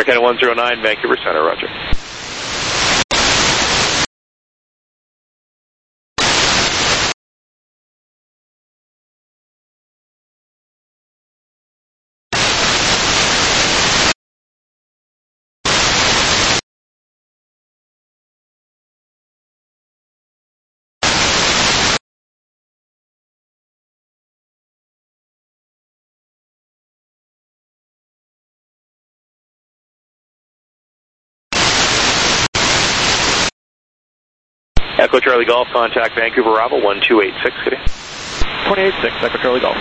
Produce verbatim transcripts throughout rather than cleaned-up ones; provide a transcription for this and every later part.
Canada one zero nine, Vancouver Center, roger. Echo Charlie Golf, contact Vancouver Bravo one two eight six, good day. two eight six, Echo Charlie Golf.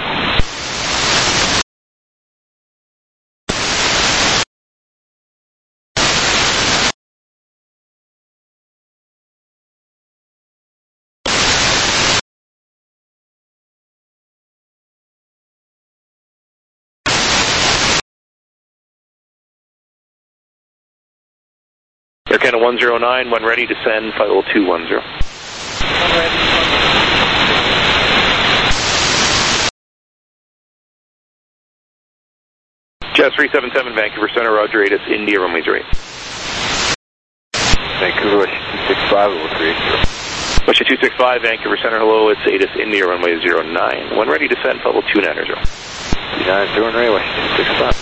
Air Canada one zero nine, when ready, descend, flight level two one zero. Jazz three seven seven, Vancouver Center, roger, A T I S India, runway zero eight. Vancouver, West two six five, level three eight zero. West two six five, Vancouver Center, hello, it's A T I S India, runway zero nine. When ready, descend, flight level two nine zero. two nine zero, runway, West two six five.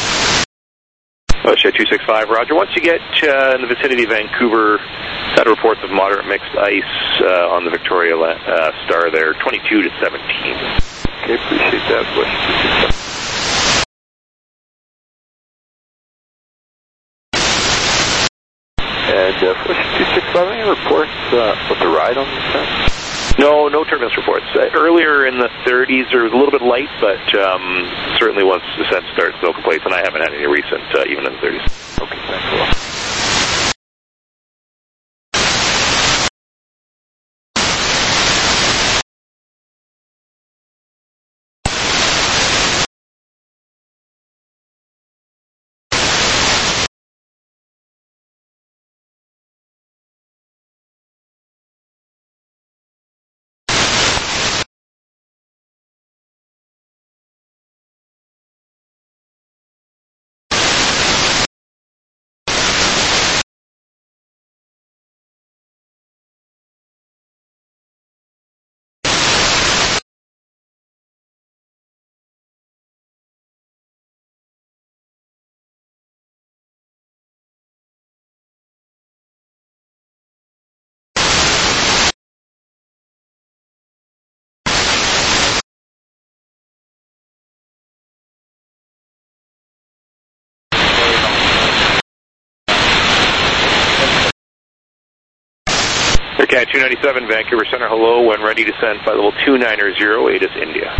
West two six five, roger. Once you get uh, in the vicinity of Vancouver, had reports of moderate mixed ice uh, on the Victoria uh, Star there, twenty-two to seventeen. Okay, appreciate that, West two six five. And uh, West two six five, any reports uh, with the ride on this time? No, no turbulence reports. Uh, earlier in the thirties, there was a little bit light, but um, certainly once descent starts, no complaints, and I haven't had any recent, uh, even in the thirties. Okay, thanks a lot. Okay, two ninety-seven, Vancouver Center, hello, when ready, descend, flight level two nine zero, A T I S India.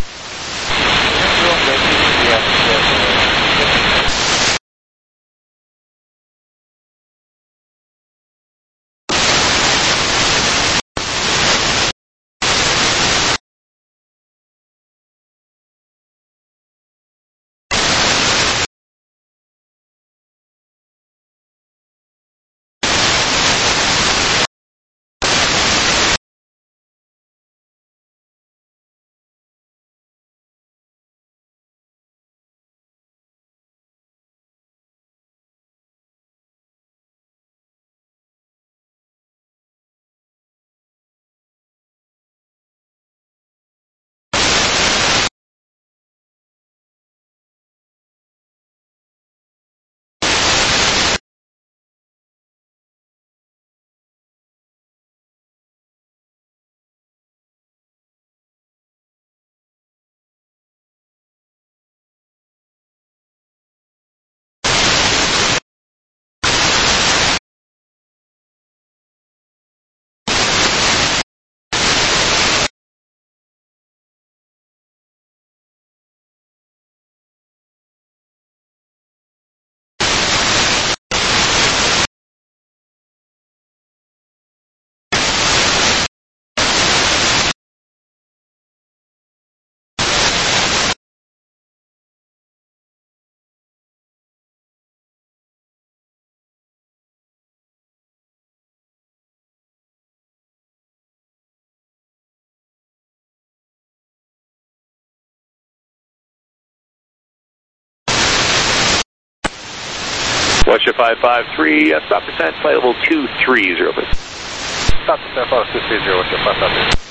Westjet five five three, uh, stop descent, flight level two three zero, please. Stop descent, flight level two three zero, Westjet five five three.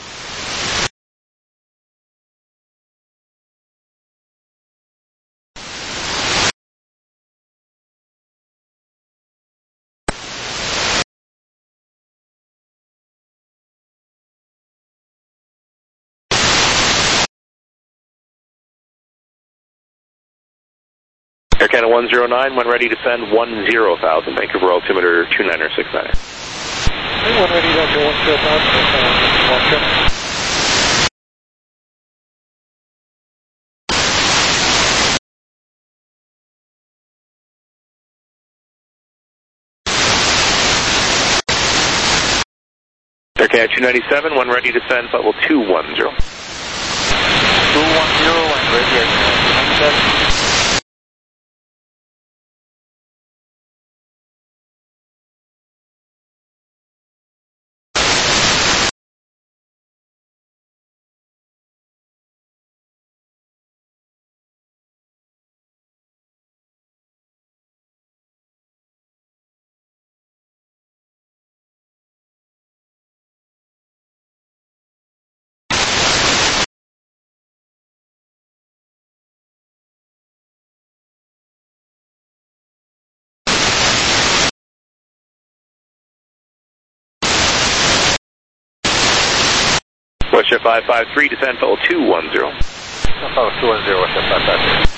Air Canada one zero nine, when ready, descend one zero thousand, Vancouver altimeter two nine or six nine. Okay, one ready, Delta one zero thousand, one zero. Air Canada two ninety-seven, when ready, descend, flight level two one zero. two one zero, when ready, Air Canada two ninety-seven. Westjet five five three, descend, flight level two one zero. Flight level two one zero, Westjet five five three.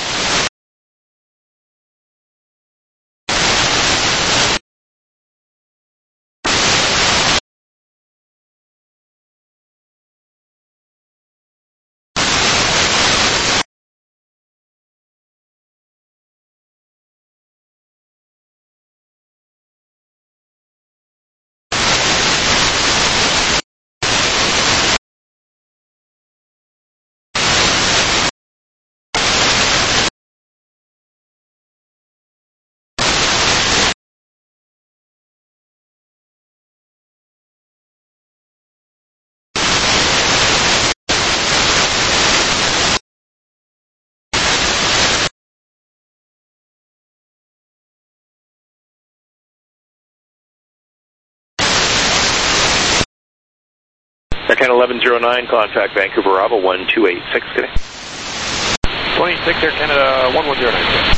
Air Canada eleven zero nine, contact Vancouver Bravo one two eight six, good day. twenty-six, Air Canada one one zero nine.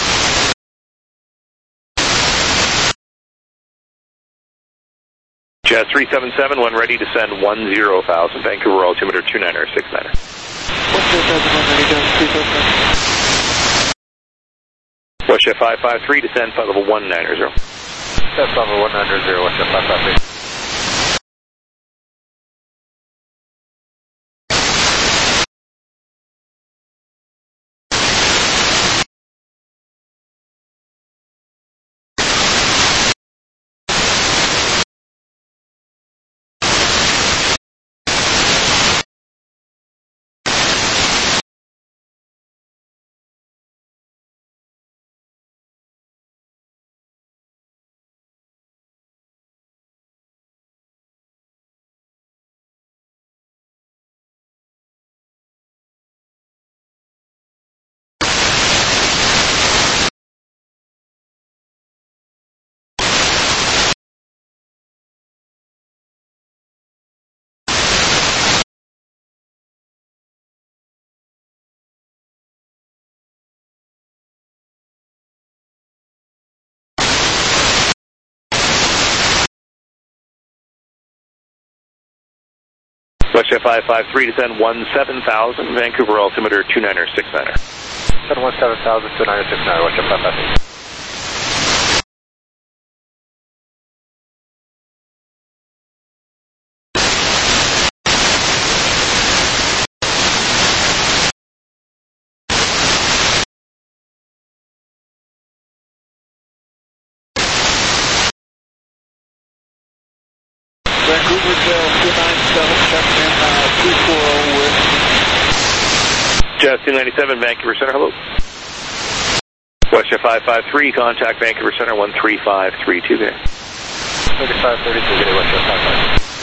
Jet three seven seven, when ready, descend one zero thousand, Vancouver altimeter two nine or six nine. one zero thousand, one ready, Delta three seven seven. Westjet five five three, descend, flight level one nine zero. That's level one nine zero, Westjet five five three. Westjet five five three, descend one seven thousand, Vancouver altimeter two nine or six nine. Descend one seven thousand, two nine six nine, Westjet five five three. Vancouver two nine seven, check in uh, two four zero with Jet two ninety-seven, Vancouver Center, hello. Westjet five five three, contact Vancouver Center one three five three two, good day. thirty-five thirty-two, good day, Westjet five five three.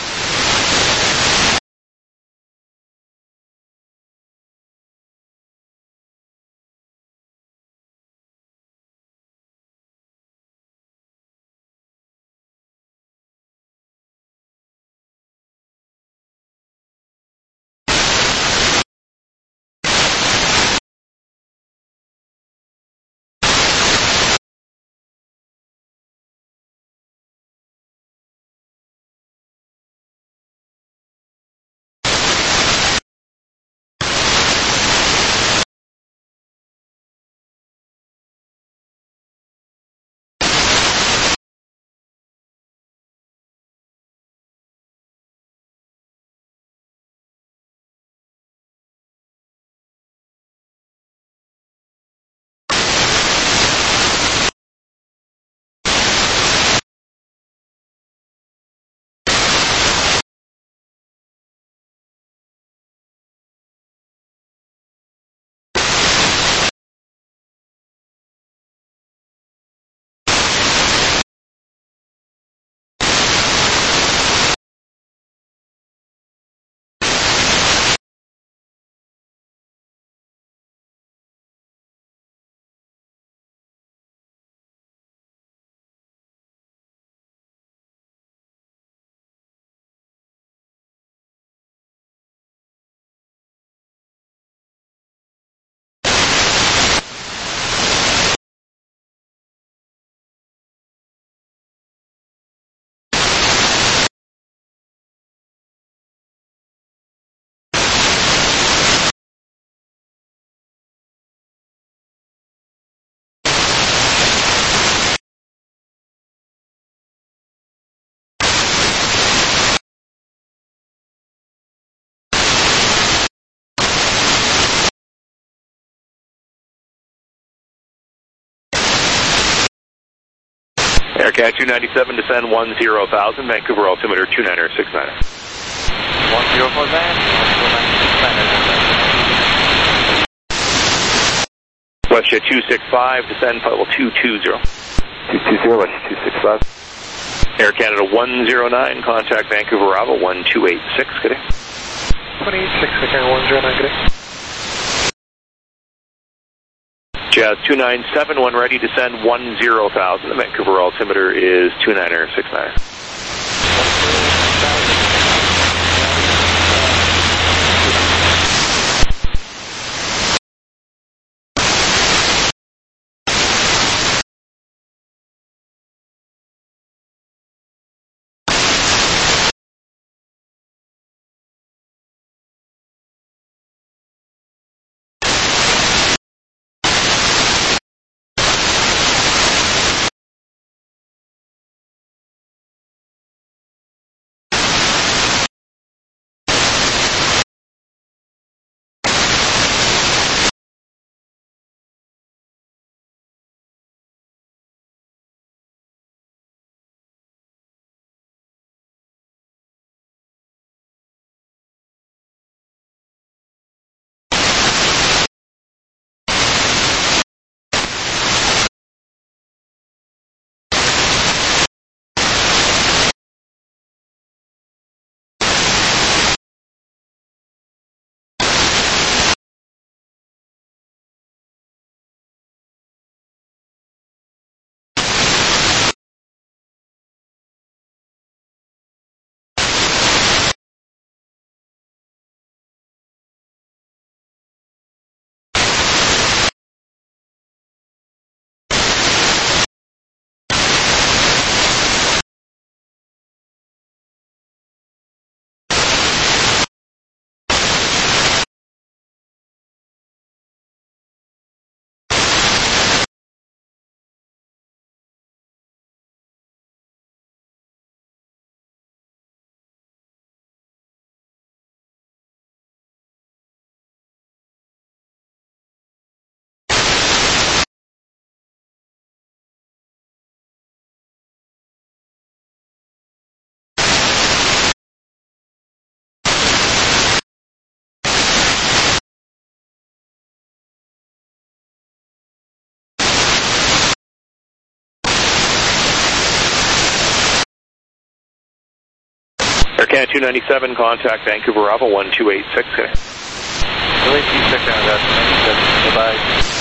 Air Canada two ninety-seven, descend one zero thousand, Vancouver altimeter two niner six niner. one zero four van, one zero nine six niner. WestJet two six five, descend level two two zero. two two zero, WestJet two six five. Air Canada one zero nine, contact Vancouver Bravo one two eight six, good day. one eight six, Air Canada one zero nine, good day. Jazz two nine seven, one ready, descend one zero thousand. The Vancouver altimeter is two niner six niner. Air Canada two ninety-seven, contact Vancouver Bravo one two eight six, good day. two eight six, Air Canada two ninety-seven, bye-bye.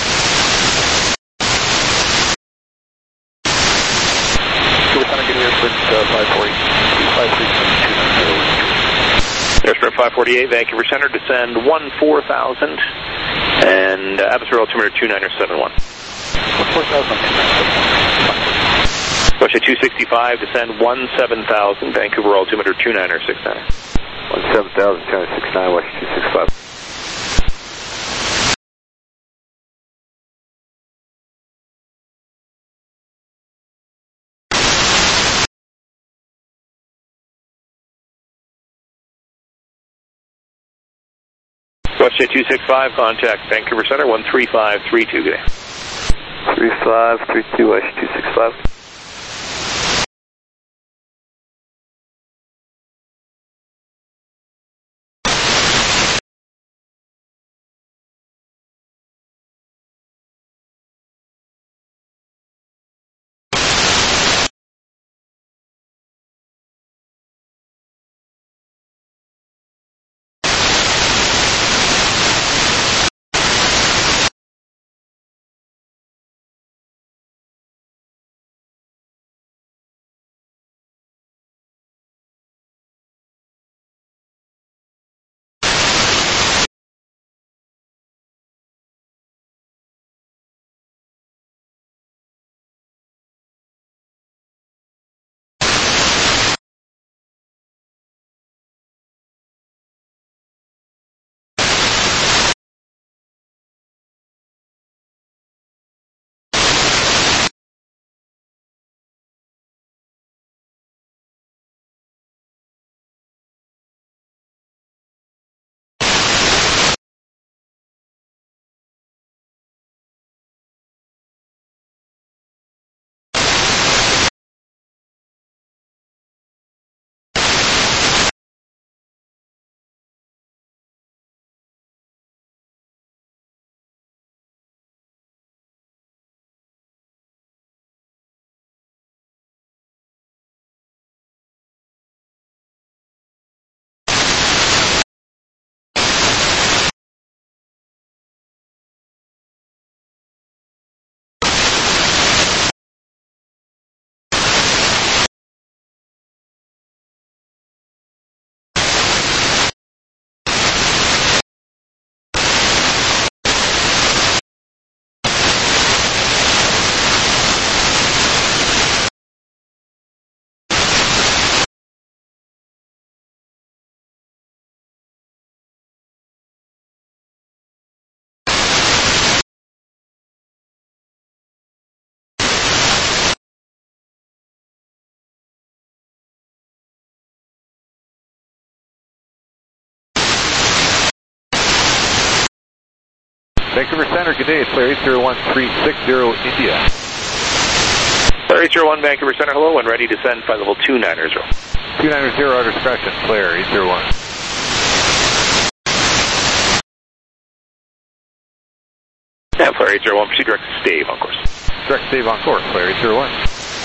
We're trying to get here with uh, five forty, five three seven two nine zero. Airsprint five forty-eight, Vancouver Center, descend one four thousand, and uh, atmosphere altimeter two niner seven one. four thousand, two niner seven one. WestJet two sixty-five, descend one seven thousand, Vancouver altimeter two niner six niner. one seven thousand, two niner six nine, WestJet two six five. WestJet two six five, contact Vancouver Center one three five three two, good day. three five three two, WestJet two six five. Vancouver Center, good day. It's Flare eight zero one three six zero India. Flare eight zero one Vancouver Center, hello, when ready to send flight level two nine zero. two nine zero, our discretion, Flare eight zero one. Yeah, Flare eight zero one, proceed direct to stave on course. Direct stave on course, Flare eight zero one.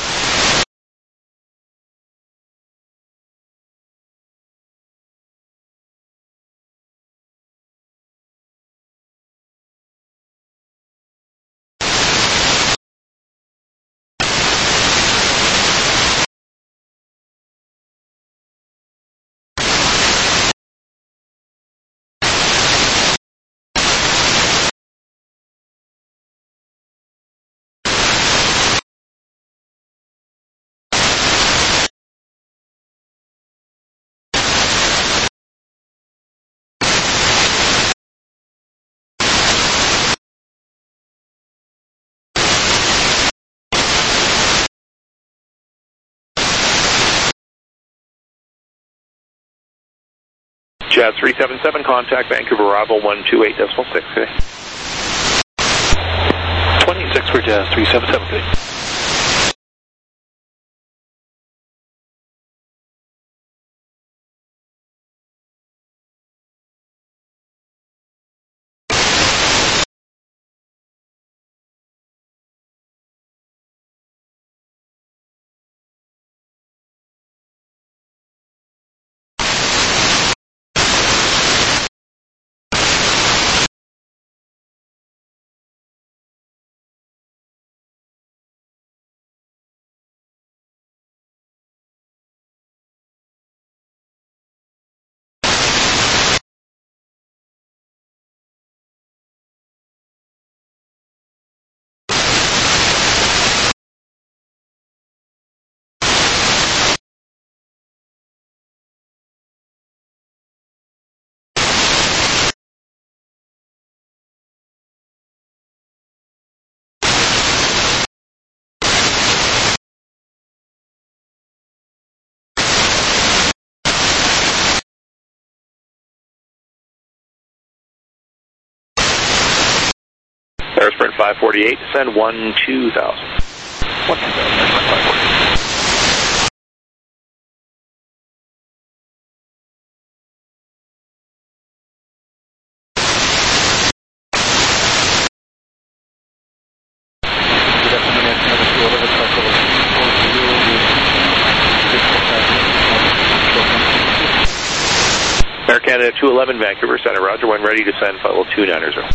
Jazz three seven seven, contact Vancouver arrival one two eight decimal six, okay. twenty-six for Jazz three seven seven, good. Air Sprint five forty-eight, descend one two thousand. one two thousand, Air Sprint five forty-eight. Air Canada two eleven, Vancouver Center, roger, when ready to send flight level two nine zero.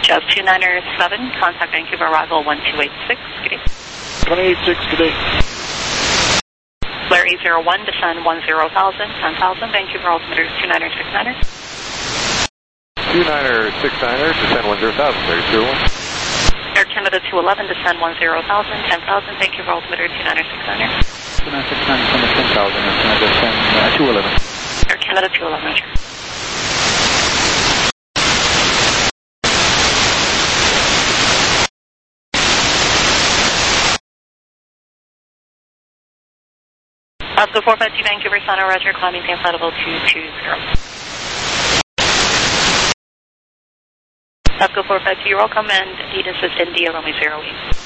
Jazz two nine seven, contact Vancouver arrival one two eight six, good day. one eight six, good day. Larry zero one, descend one zero thousand, ten thousand, Vancouver altimeter two nine six nine. two nine six nine, descend one zero thousand, Larry zero one. Air Canada two eleven, descend one zero thousand, ten thousand, Vancouver altimeter two nine six nine. two nine six nine, descend ten thousand, Air Canada descend uh, two eleven. Air Canada two eleven, Roger. Oscar four five two Vancouver Center, Roger, climbing to flight level two two zero. Oscar four five two, you're welcome, and lead us is India, runway zero eight.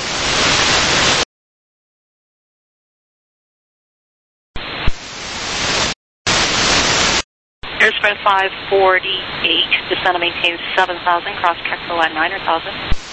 Airsprint five forty-eight, descend and maintain seven thousand, cross check for line nine thousand.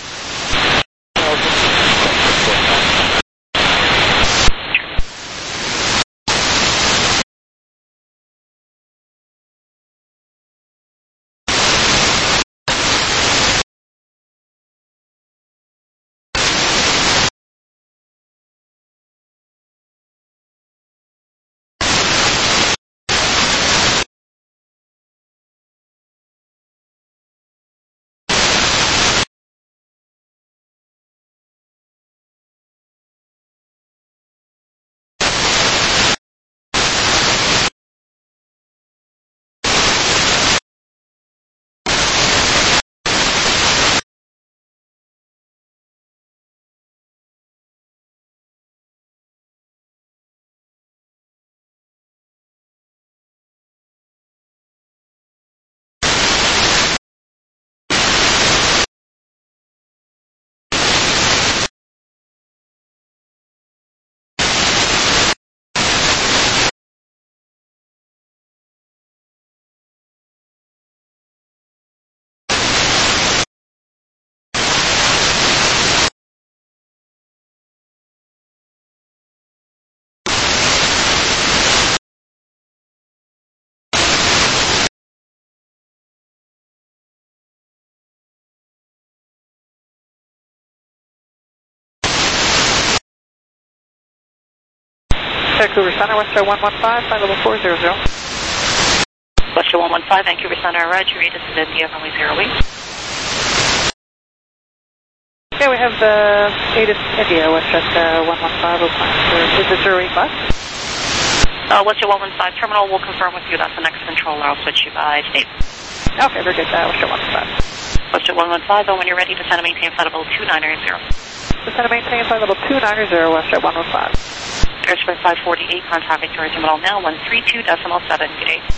Vancouver Center, Western one one five, flight level four zero zero. Western one one five, Vancouver Center, Roger, read us is India, runway zero eight. Okay, we have the uh, ATIS India, Western uh, one one five, is it zero eight bus? Uh, Western one one five, terminal will confirm with you, that's the next controller, I'll switch you by state. Okay, very good, uh, Western one one five. Western one one five, and when you're ready, descend and maintain flight level two nine zero. Descend and maintain flight level two nine zero, Western one one five. Airsprint five forty-eight, contact Victoria Terminal now, one three two decimal seven, good day.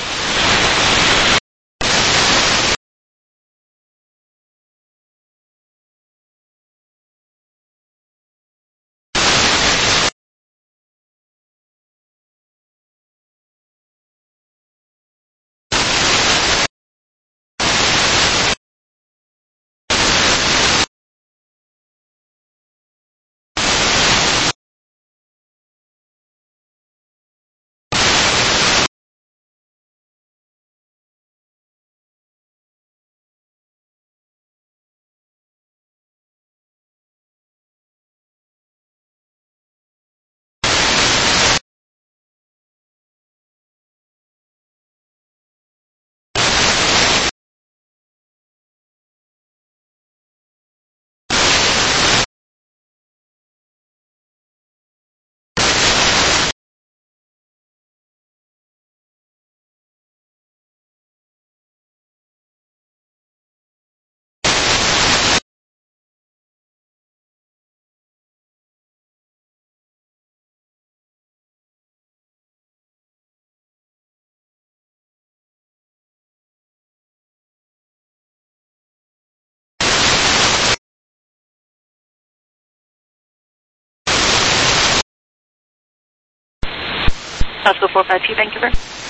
Oscar four five two, Vancouver.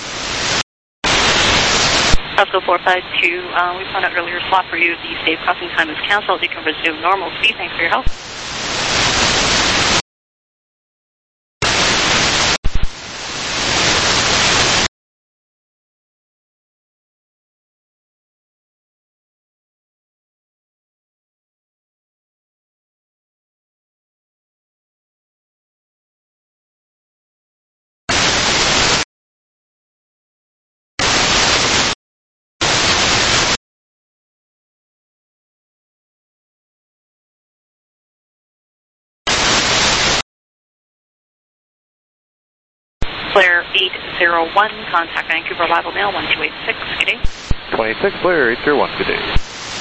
Oscar four five two, uh, we found out earlier slot for you. The safe crossing time is canceled. You can resume normal speed. Thanks for your help. Blair eight zero one, contact Vancouver, arrival now one two eight six, good day. twenty-six Blair eight zero one, good day.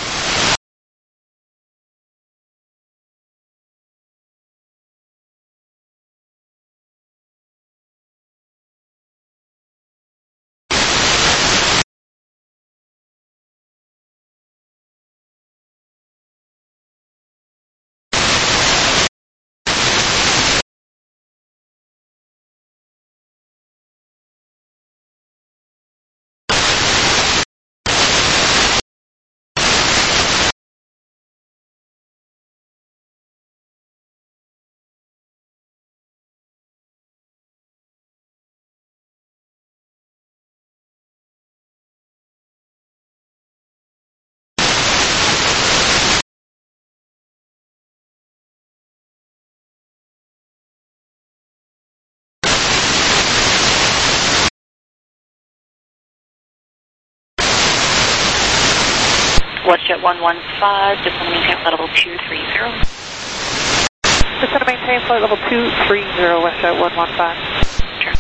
WestJet one one five, just want to maintain flight level two three zero. Just want to maintain flight level two three zero, WestJet one one five. Sure.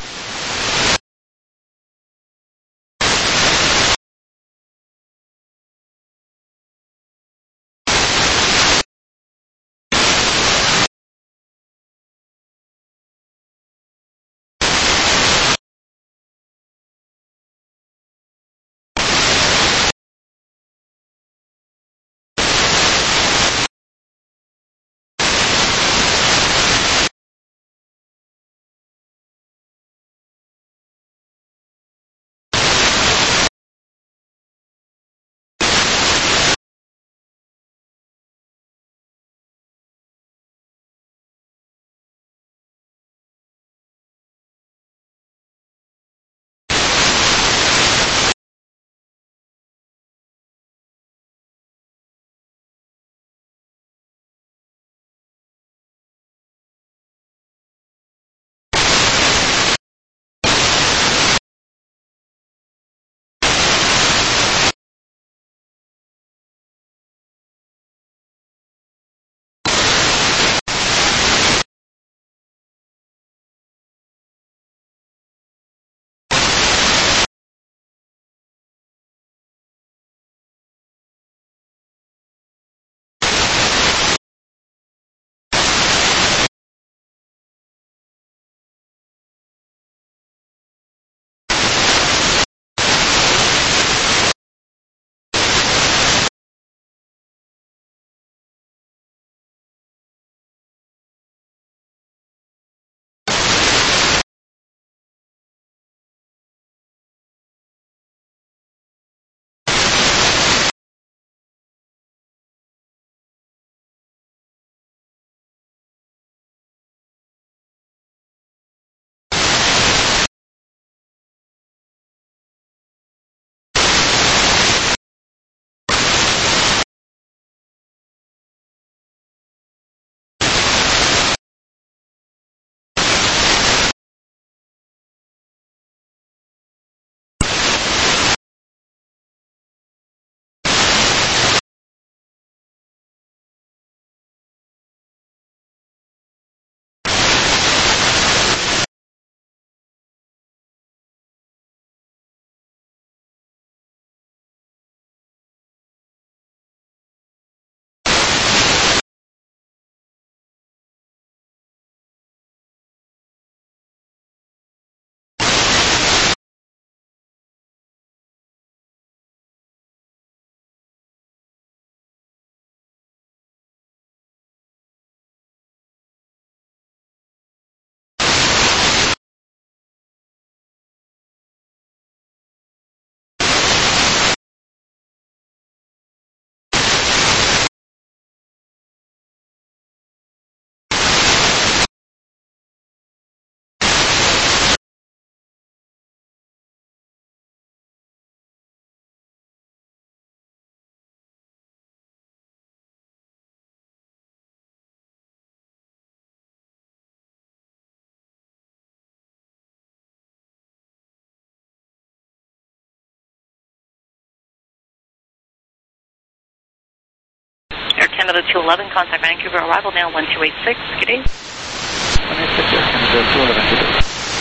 Air Canada two eleven, contact Vancouver, arrival now one two eight six, good day. one eight six, Air Canada two eleven, good day.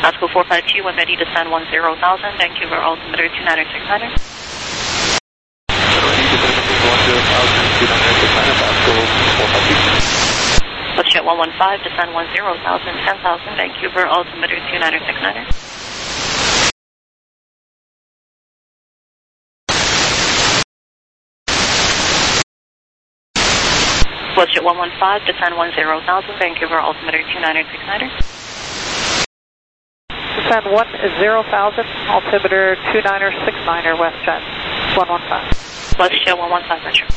Oscar four five two, when ready, descend one zero thousand, Vancouver altimeter two nine six nine. Ready, descending one zero thousand, two nine six nine, Oscar four five two. WestJet one one five, descend one zero thousand, ten thousand, Vancouver altimeter two nine six nine. WestJet one one five, descend one zero thousand, Vancouver altimeter two nine six nine. Descend one zero thousand, altimeter two nine six nine, WestJet one one five. WestJet one one five, Roger.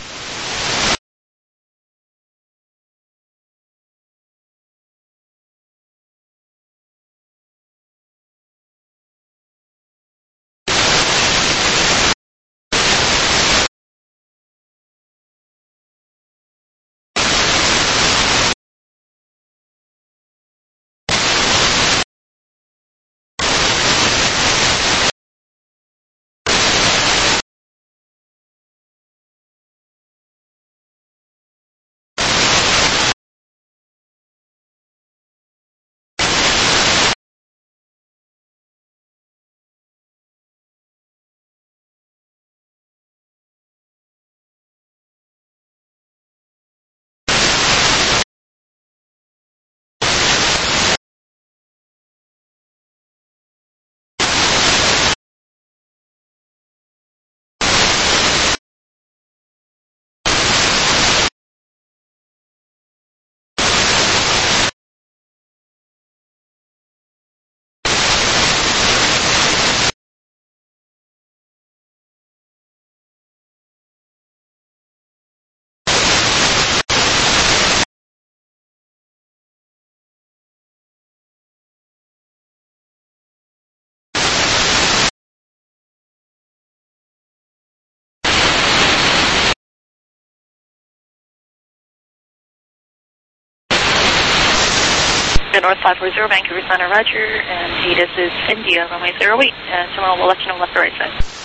North five four zero, Vancouver Center, Roger, and A D I S is India, runway zero eight, and tomorrow we'll let you know left or right side.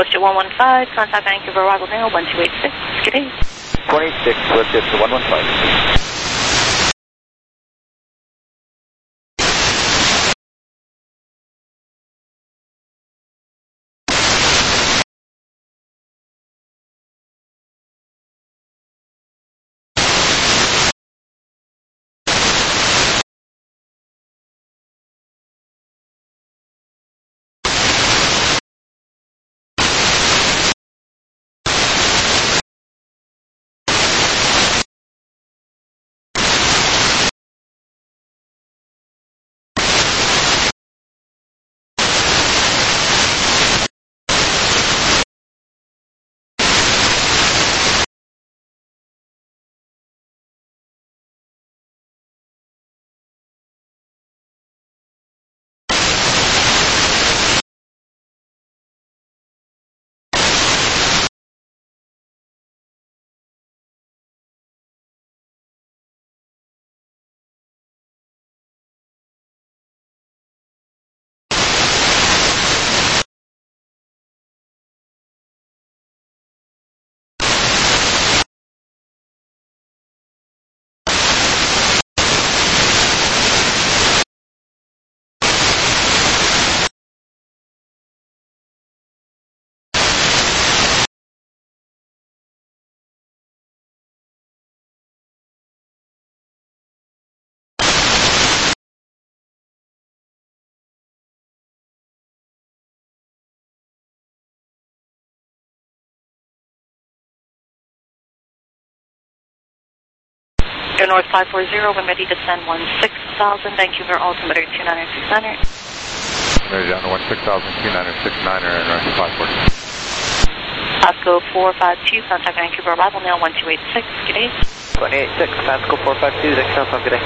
Westjet one one five, contact Vancouver arrival now, one two eight six, good day. twenty-six, Westjet to one one five. Air North five four zero, when ready to send one six thousand, Vancouver altimeter two nine six nine. Ready down to one six thousand, two niner six niner, Air North five four zero. Pasco four five two, contact Vancouver arrival now, one two eight six, good day. twenty-eight six, Pasco four five two, next time, good day.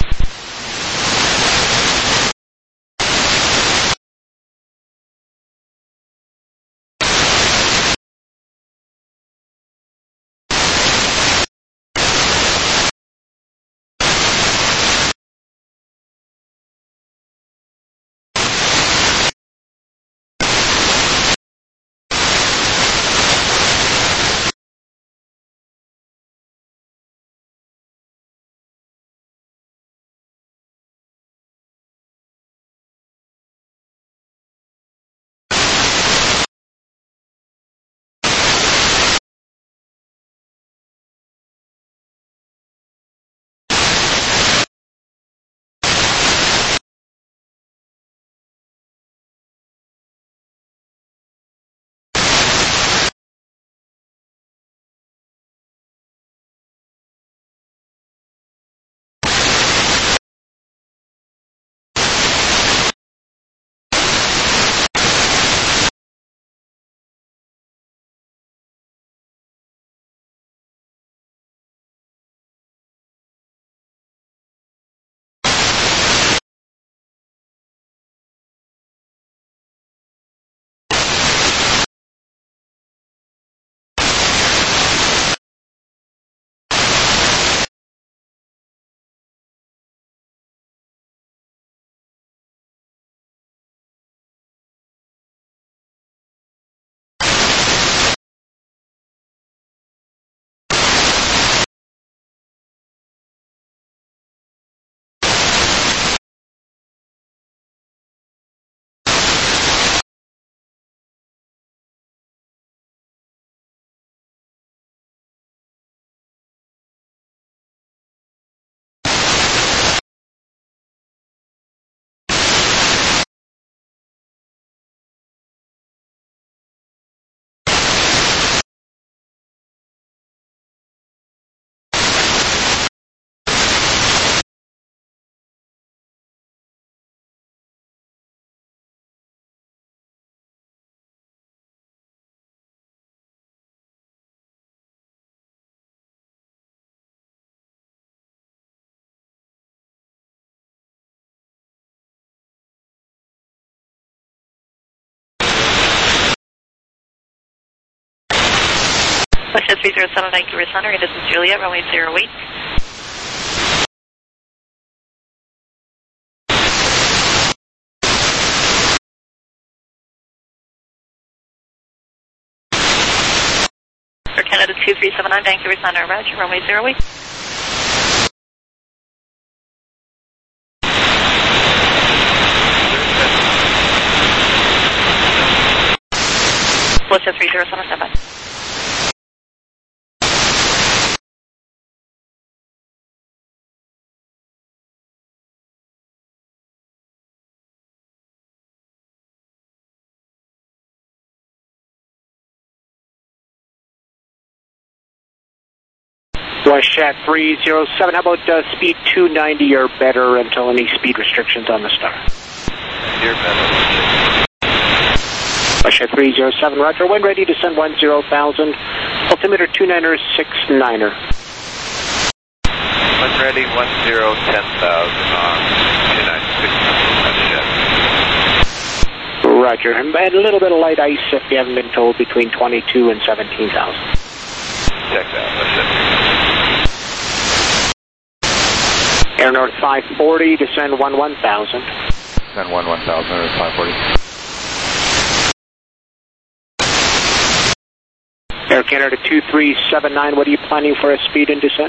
Westjet three zero seven, Vancouver Center, this is Juliet, runway zero eight. Air Canada two three seven nine, Vancouver Center, Roger, runway zero eight. Felicia three zero seven, stand by. WestJet three zero seven, how about uh, speed two ninety or better until any speed restrictions on the Star? You're better. WestJet three zero seven, roger, when ready to send one zero thousand, altimeter two niner six niner. When ready, one zero ten thousand on two nine six WestJet. Roger, and a little bit of light ice if you haven't been told between twenty-two and seventeen thousand. Check that, WestJet. Air North five forty, descend one one thousand. Send one one thousand or five forty. Air Canada two three seven nine, what are you planning for a speed and descent?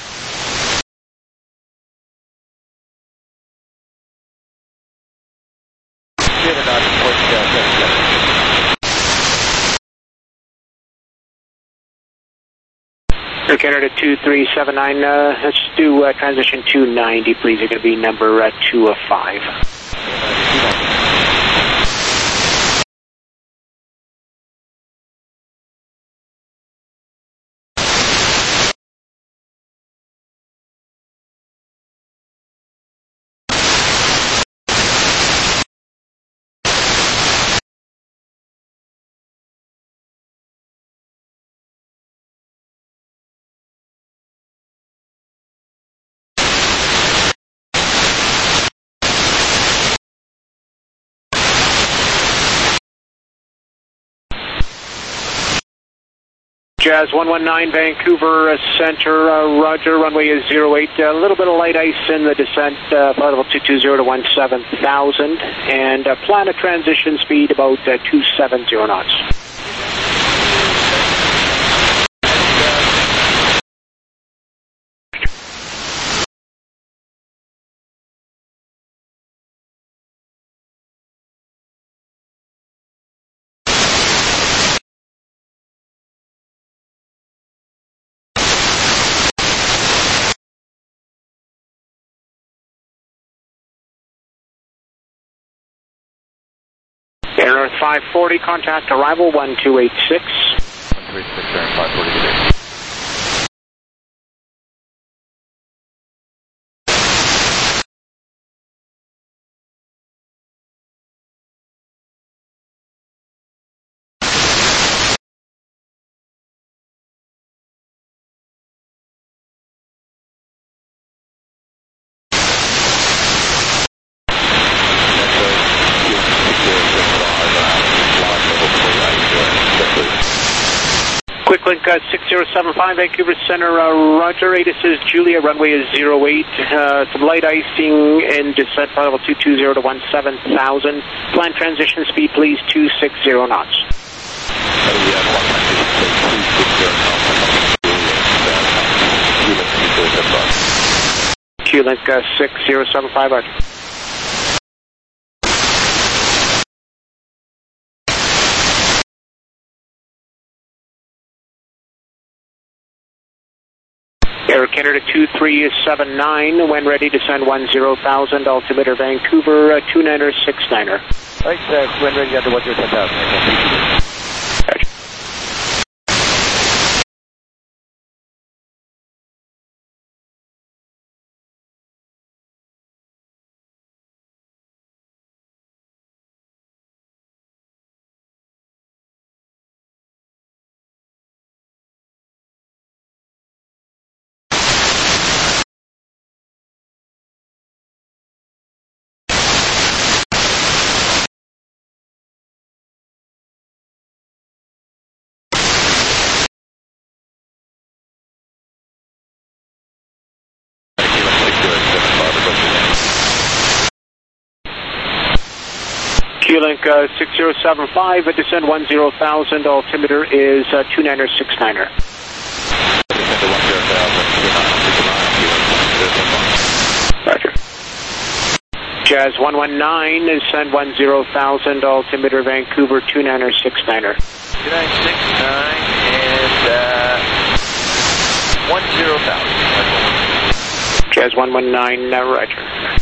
Air Canada two three seven nine, uh, let's do uh, transition two ninety, please. You're going to be number uh, two of five. Jazz one one nine, Vancouver uh, Center, uh, roger, runway is zero eight. A uh, little bit of light ice in the descent, uh, flight level two two zero to one seven thousand, and uh, plan a transition speed about uh, two seven zero knots. Air North five forty, contact arrival one two eight six. one two eight six, Air five forty, good day. Quick link uh, six zero seven five, Vancouver Center, uh, roger, A T I S is Julia, runway is zero eight, uh, some light icing and descent flight level two two zero to one seven thousand, plan transition speed please two six zero knots. Q link uh, six zero seven five, roger. Air Canada two three seven nine, when ready to send one zero thousand, altimeter Vancouver uh, two niner six niner. Right, uh, when ready to one zero ten thousand. Q-Link uh, six zero seven five, descend one zero thousand, altimeter is uh, two niner six niner. Descend to one zero thousand, Roger. Jazz one one nine, descend one zero thousand, altimeter Vancouver two niner six niner. two nine six nine and uh, one zero thousand. Jazz one one nine, uh, roger.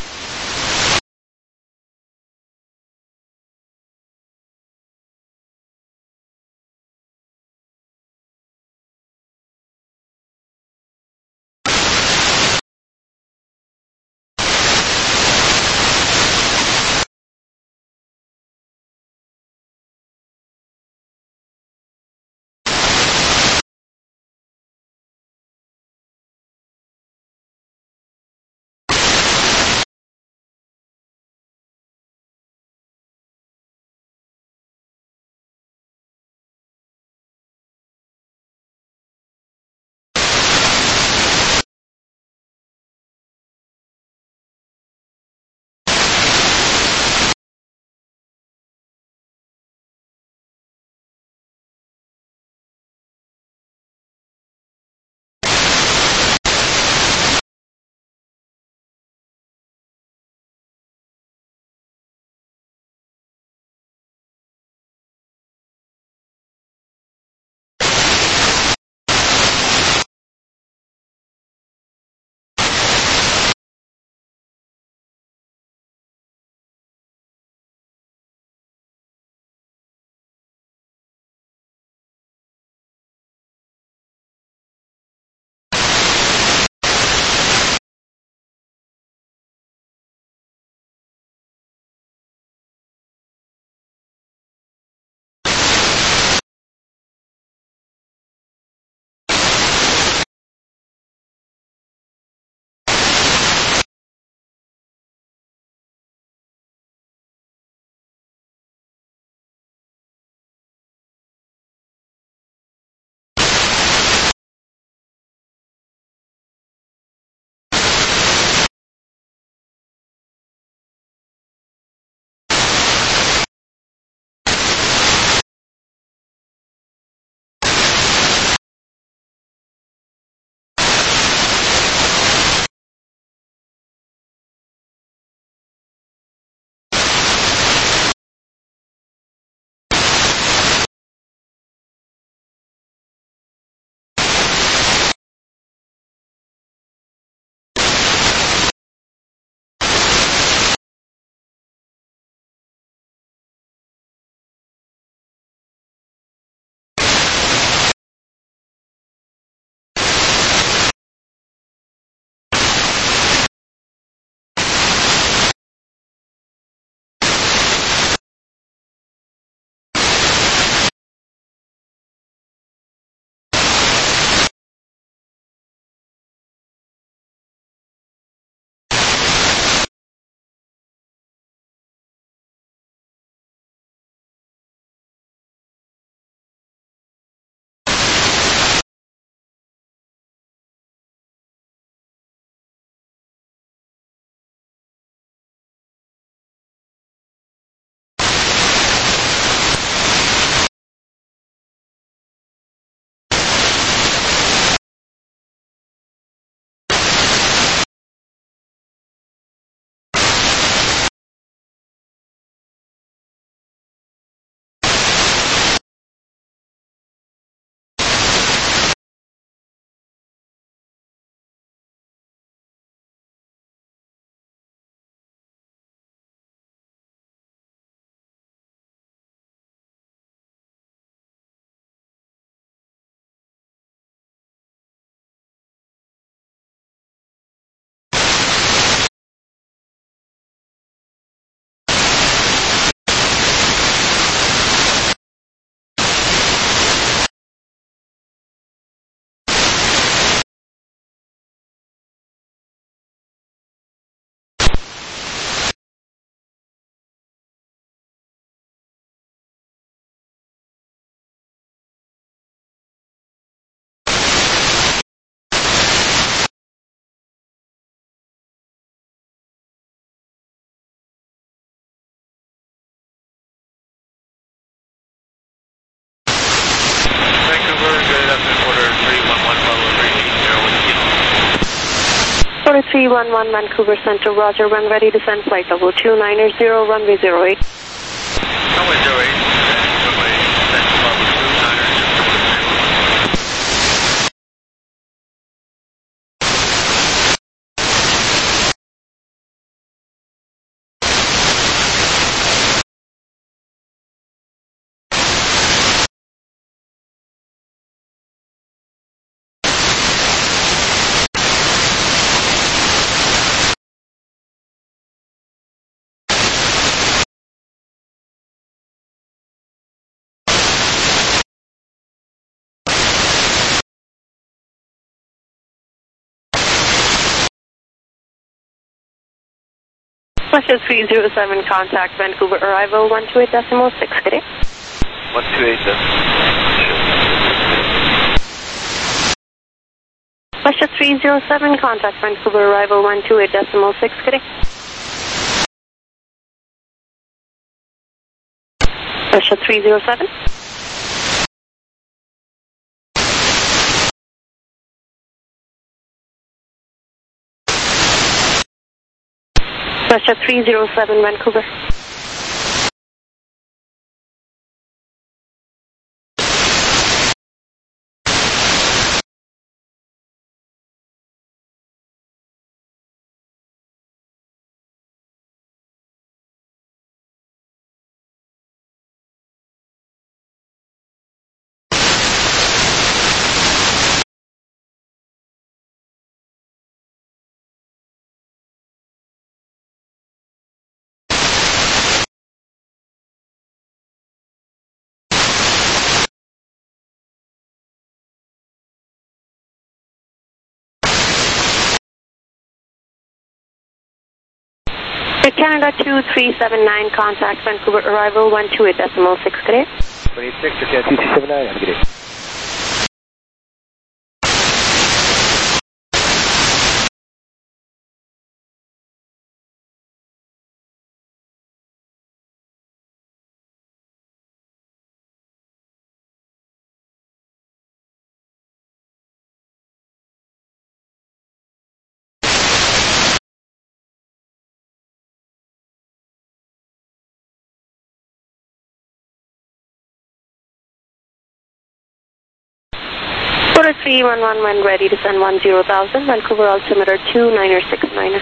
three one one Vancouver Center, Roger, when ready to send flight level two nine zero, runway zero eight. Runway zero eight, runway descent level two nine zero. Russia three zero seven, contact Vancouver arrival one two eight decimal six, good day. one two eight decimal six. Russia three zero seven, contact Vancouver arrival one two eight decimal six, good day. Russia three zero seven. Russia three zero seven, Vancouver. Canada two three seven nine, contact Vancouver arrival one two eight decimal six, good day. twenty-six, Canada two three seven nine, have a good day. Quarter three one one, when ready to send one zero thousand, Vancouver altimeter two nine six nine.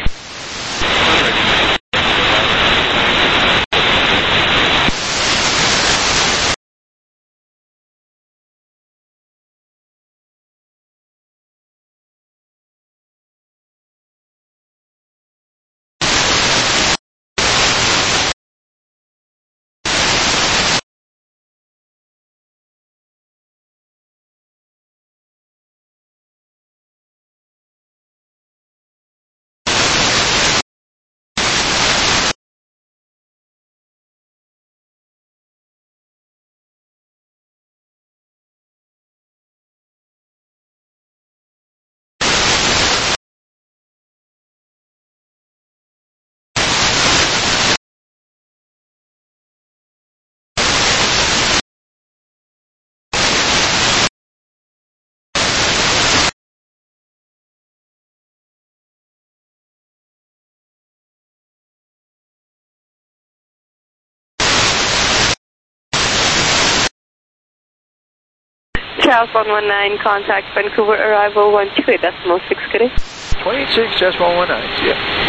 Charles one one nine, contact Vancouver arrival one two eight decimal six, good day. twenty-six, Jazz one one nine, see ya.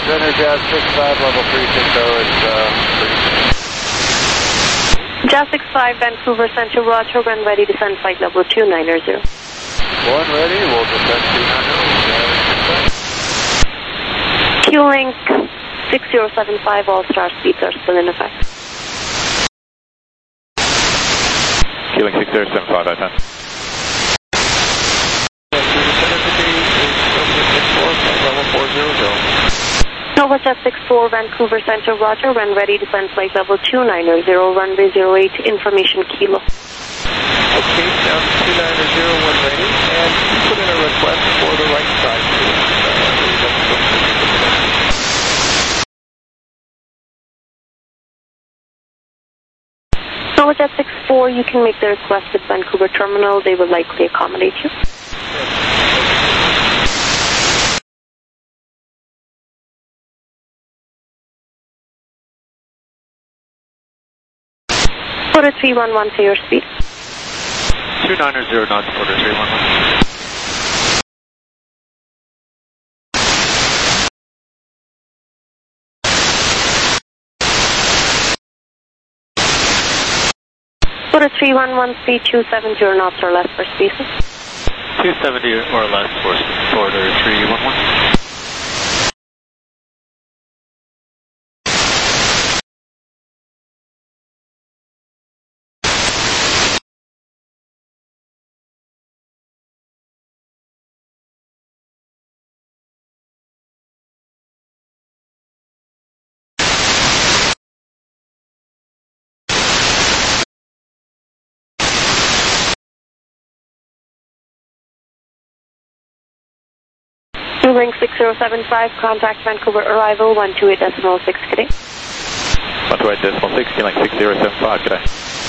Center, Jazz six five, level three sixty, it's uh, Jazz six five, Vancouver Center, Roger, when ready, descend flight level two ninety. One ready, we'll descend two ninety. Q-Link six zero seven five, all star speeds are still in effect. Q-Link six zero seven five, I ten. NovaJet six four, Vancouver Center, Roger, when ready, descend flight level two ninety, runway zero eight, information kilo. Okay, down to two ninety, when ready, and put in a request for the right side. NovaJet six four, you can make the request at Vancouver Terminal. They will likely accommodate you. Quarter three one one for your speed. two ninety knots, quarter three one one. Quarter three one one, speed two seventy knots or less for species. two seventy or less for quarter three one one. Ring six zero seven five, contact Vancouver arrival one two eight decimal six, good day. one two eight decimal six, Q-Link six zero seven five, good day.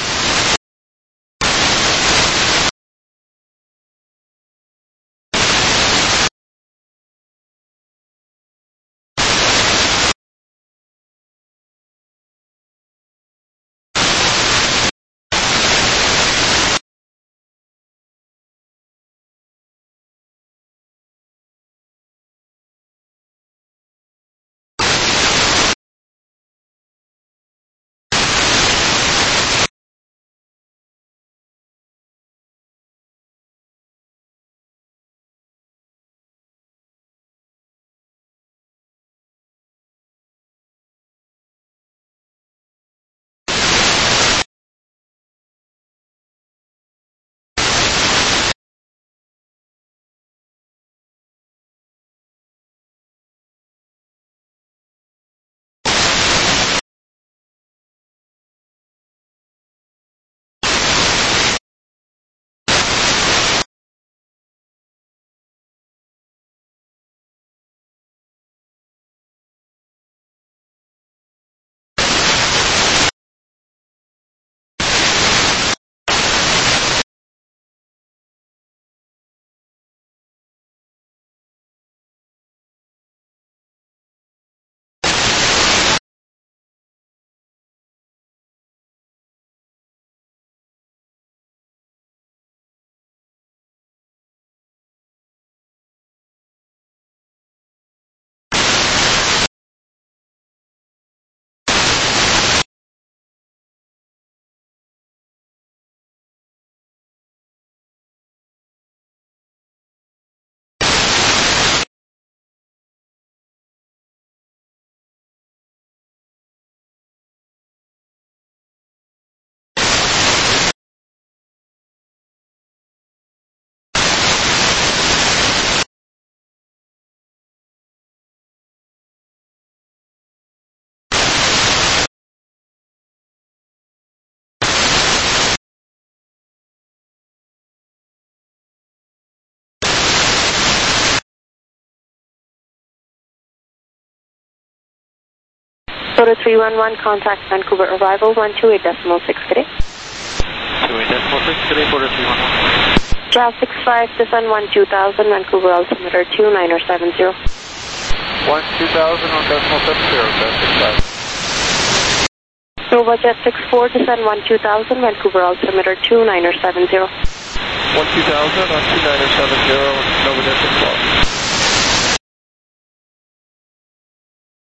Quarter three one one, contact Vancouver arrival one two eight decimal six, good day. two eight decimal six, good day, quarter three one one. Jazz six five, descend one two thousand, Vancouver altimeter two nine seven zero. one two thousand on decimal seven zero, Jazz six five. NovaJet six four, descend one two thousand, Vancouver altimeter two nine seven zero. one two thousand on two nine seven zero, NovaJet six four.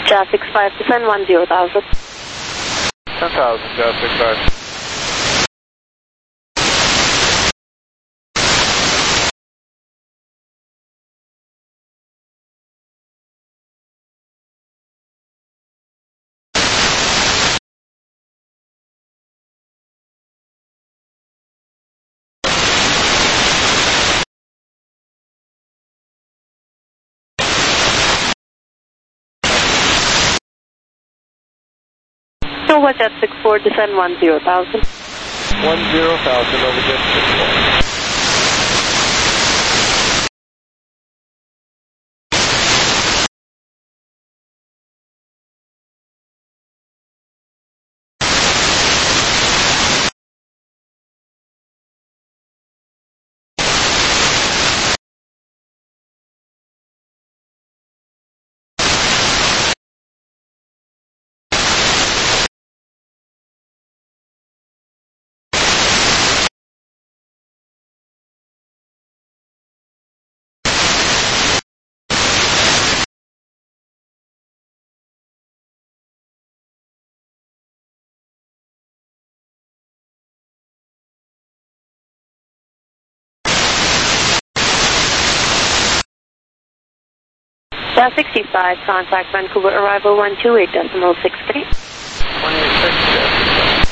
Jazz six five, descend one zero thousand. ten thousand, Jazz six five. Nova Jet six four, descend one zero thousand. one zero thousand, over Jet six four. Jazz sixty-five, contact Vancouver arrival one two eight decimal six three. one eight six, Jazz six five.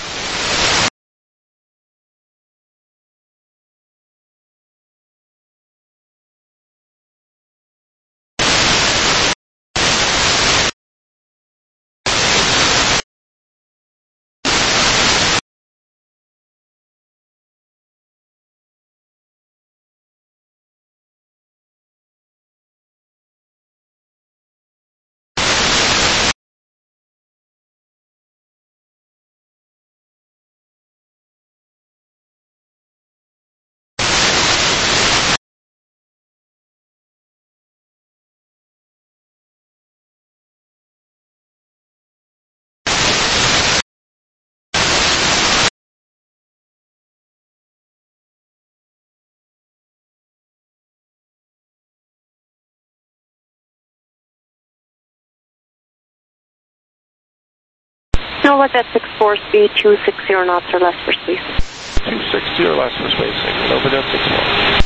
Nova Jet six four, speed two six zero knots or less for space. two sixty or less for spacing, Nova Jet six four.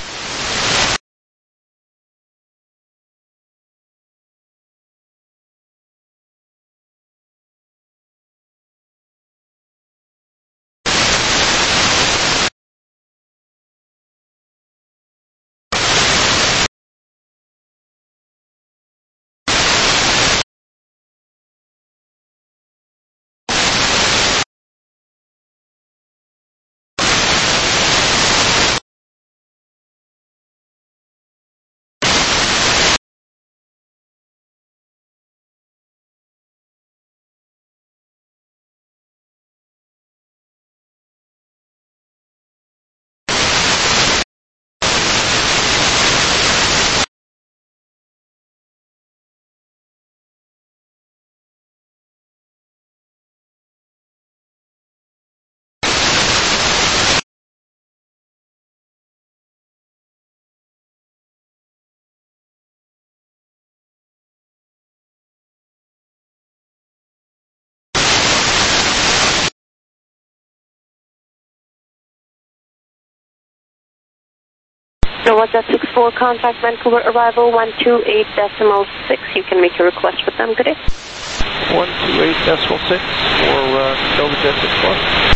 Nova Jet six four, contact Vancouver arrival one two eight decimal six. You can make your request with them. Good day. one two eight decimal six for uh, Nova Jet six four.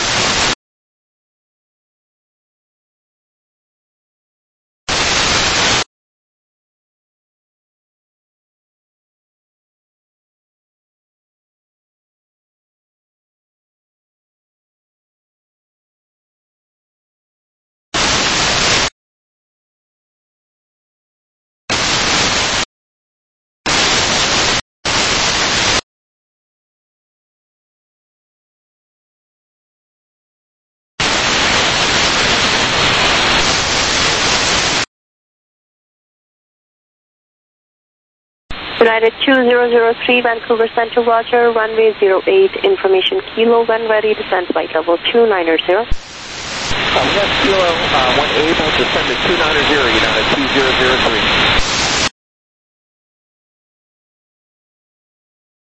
United two zero zero three, Vancouver Center, Roger, runway zero eight, information Kilo, when ready, descend flight level two nine zero. Uh, yes, Kilo uh, one eight, descend to two nine zero, United two zero zero three.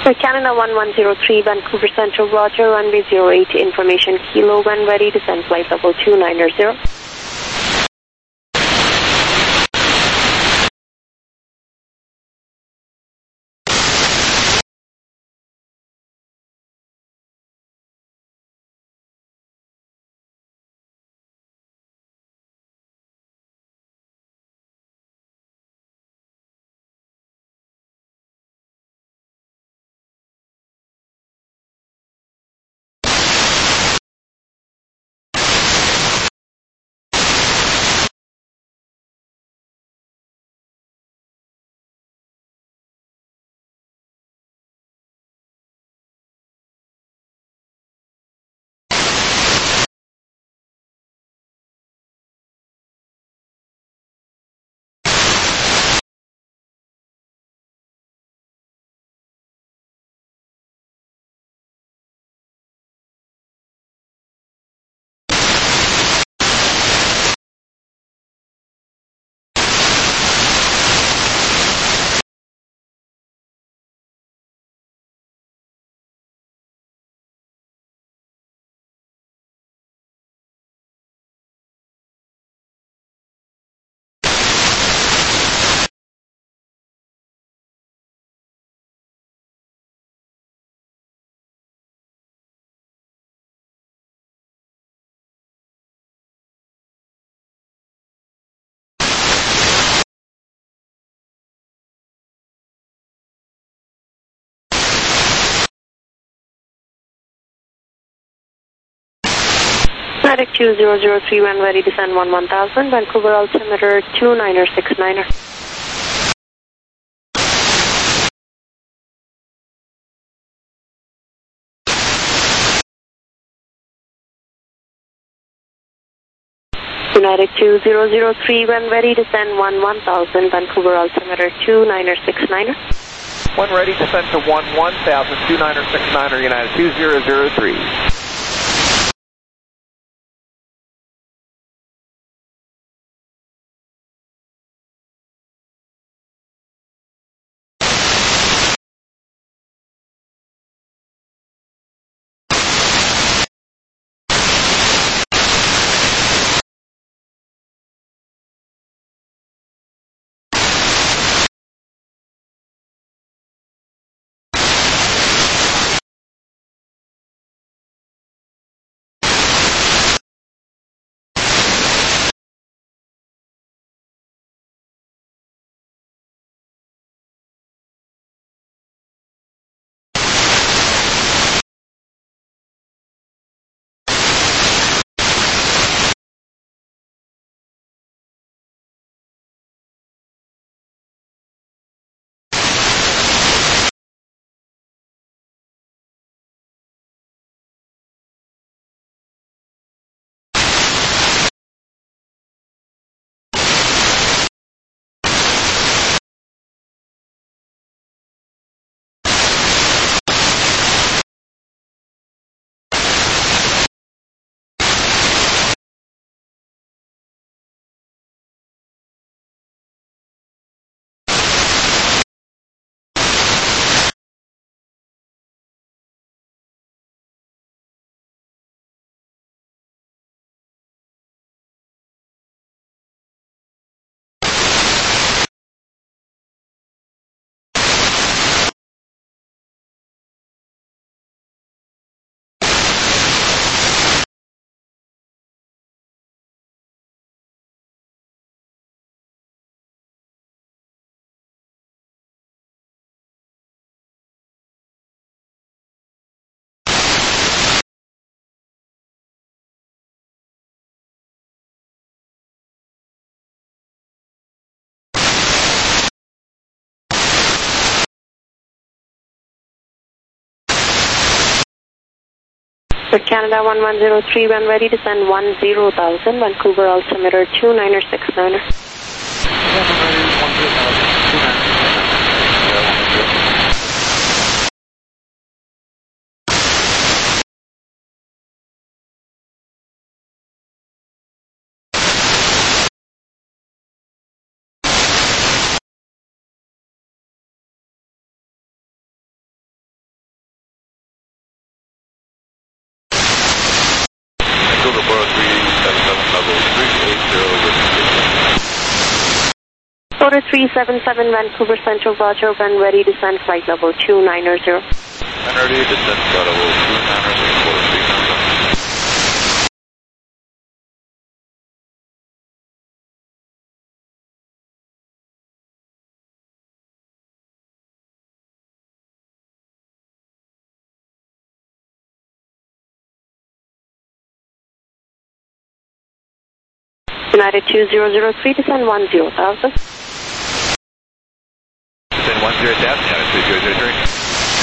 For Canada one one zero three, Vancouver Central, Roger, runway zero eight, information Kilo, when ready, descend flight level two nine zero. United two zero zero three, when ready, descend one one thousand, Vancouver altimeter two nine six nine. United two zero zero three, when ready, descend one one thousand, Vancouver altimeter two nine six nine. One ready, descend to one one thousand, two nine six nine, United two zero zero three. For Canada one one zero three, when ready, descend one zero thousand, Vancouver altimeter two nine six nine. Cougar four three seven seven level three eight zero with Order three seven seven, Vancouver Central, Roger, when ready, descend flight level two nine zero. And ready, descend flight level two nine zero four three nine zero. United two zero zero three, descend one zero thousand. Descend one zero thousand, United two zero zero three.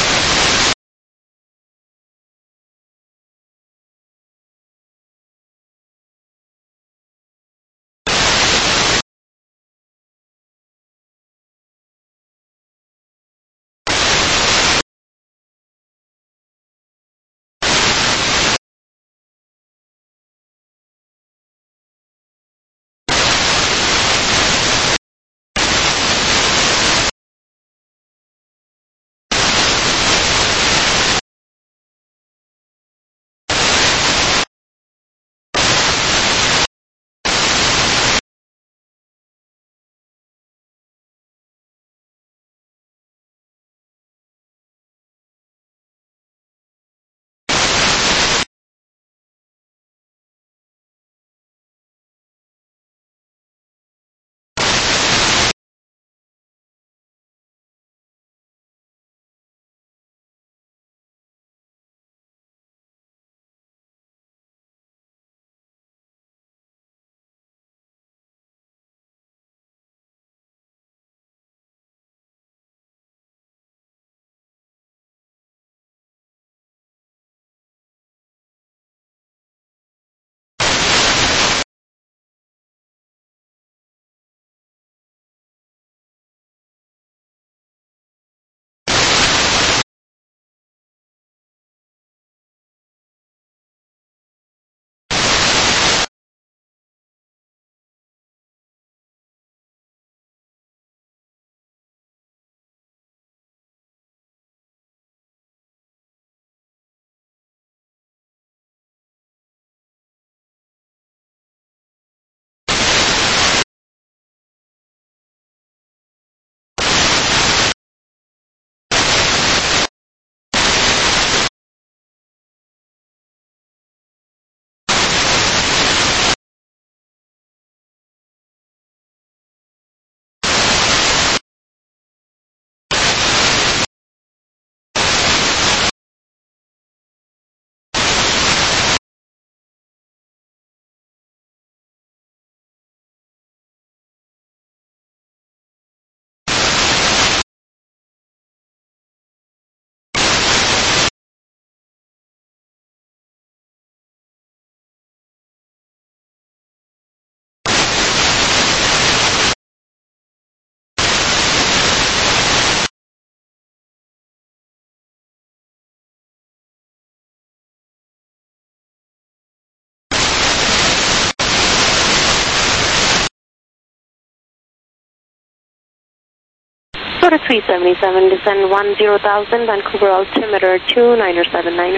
Order three seventy-seven, descend one zero thousand, Vancouver altimeter two nine seven nine.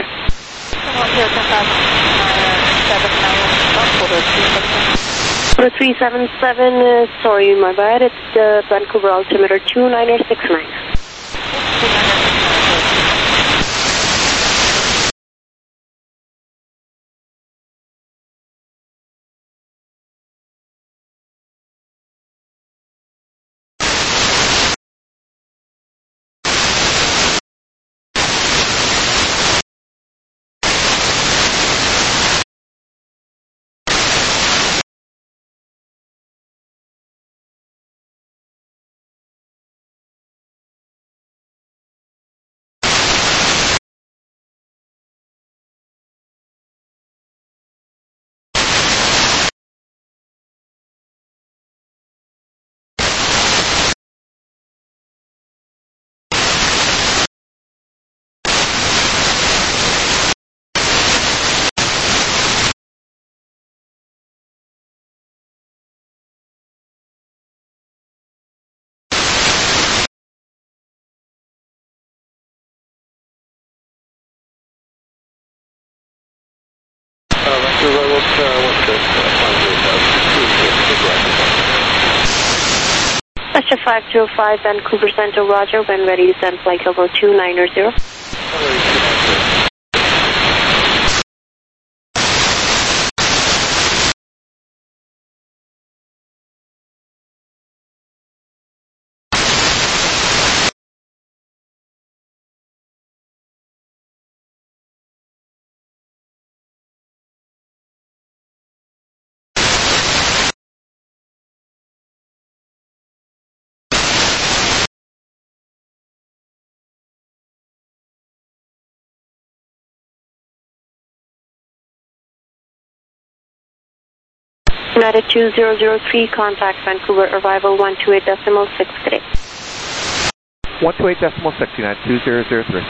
Order three seven seven, uh, sorry, my bad, it's uh, Vancouver altimeter two nine six nine. what's, uh, what's this, uh, five zero five? Western five zero five, Vancouver Center, Roger. When ready, descend flight level two nine zero. United two zero zero three, contact Vancouver, arrival one two eight decimal six today. one two eight decimal six, United two zero zero three.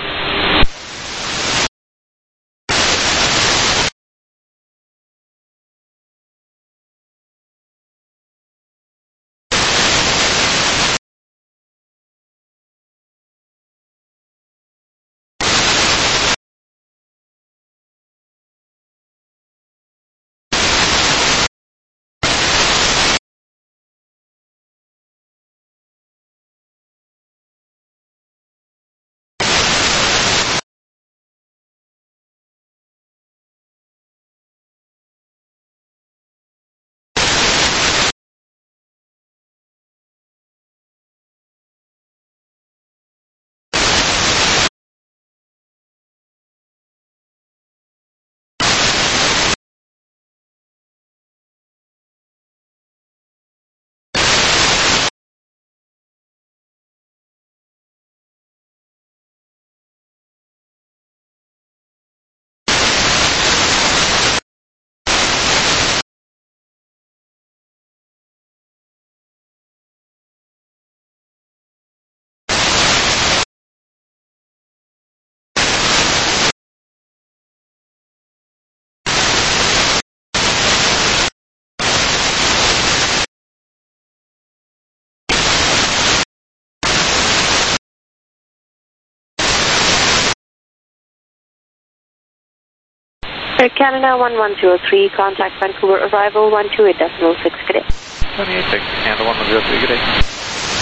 Air Canada one one zero three, contact Vancouver, arrival one two eight decimal six today. twenty-eight six, Canada one one zero three, good day.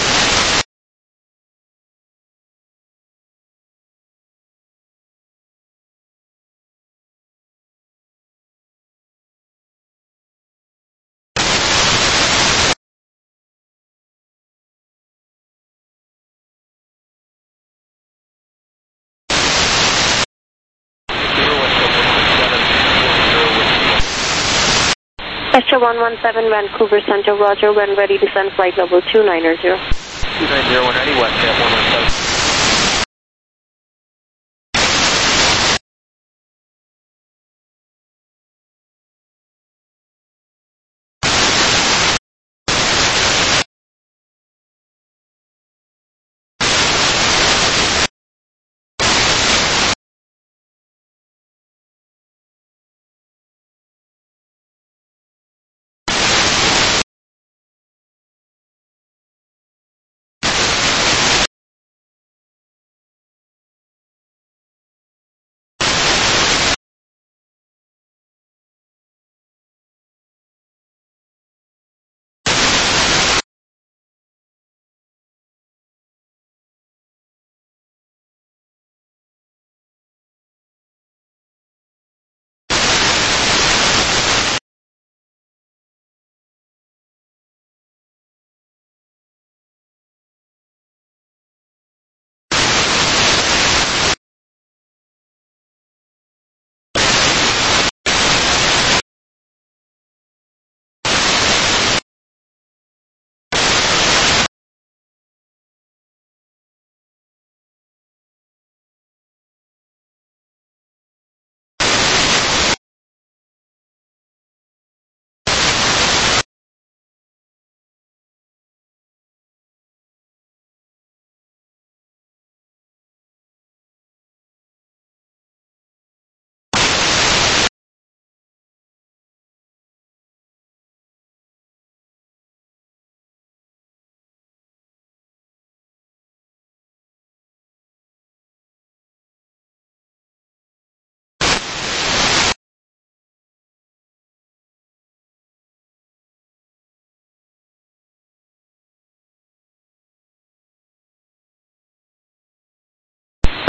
Western one one seven, Vancouver Center, Roger. When ready, descend flight level two nine zero. two nine zero, one ninety, West at one one seven.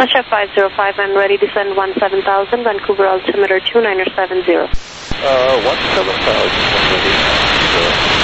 Russia five zero five and ready to send one seven thousand, Vancouver altimeter two nine seven zero. Uh, one seven thousand.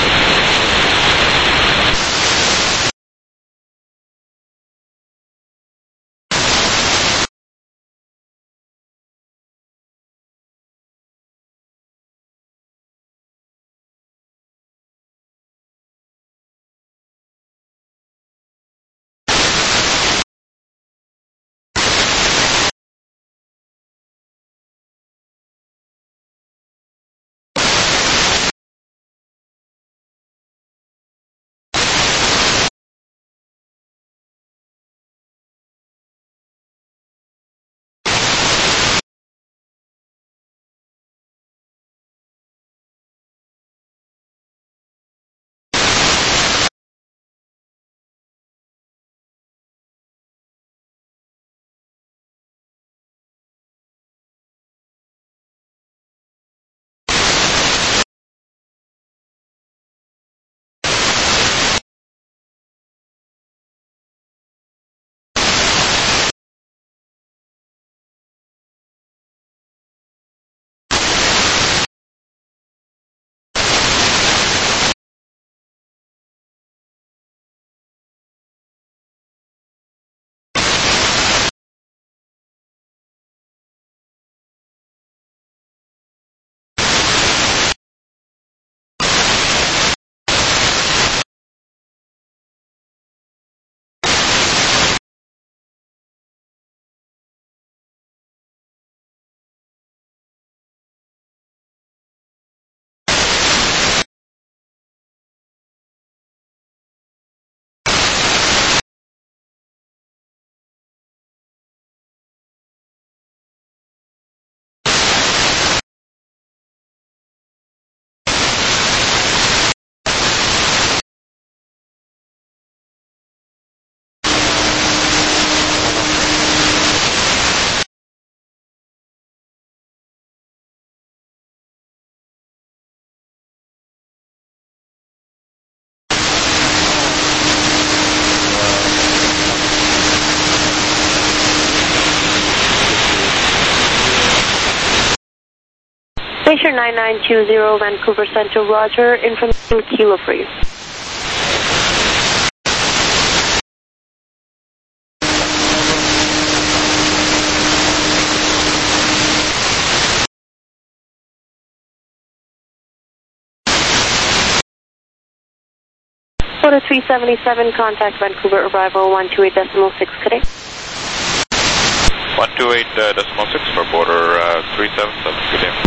Station nine nine two zero, Vancouver Center, Roger. Information Kilo for you. Quarter three seventy-seven, contact Vancouver arrival one two eight decimal six, correct? one two eight uh, decimal six for border uh, three seven seven, good day.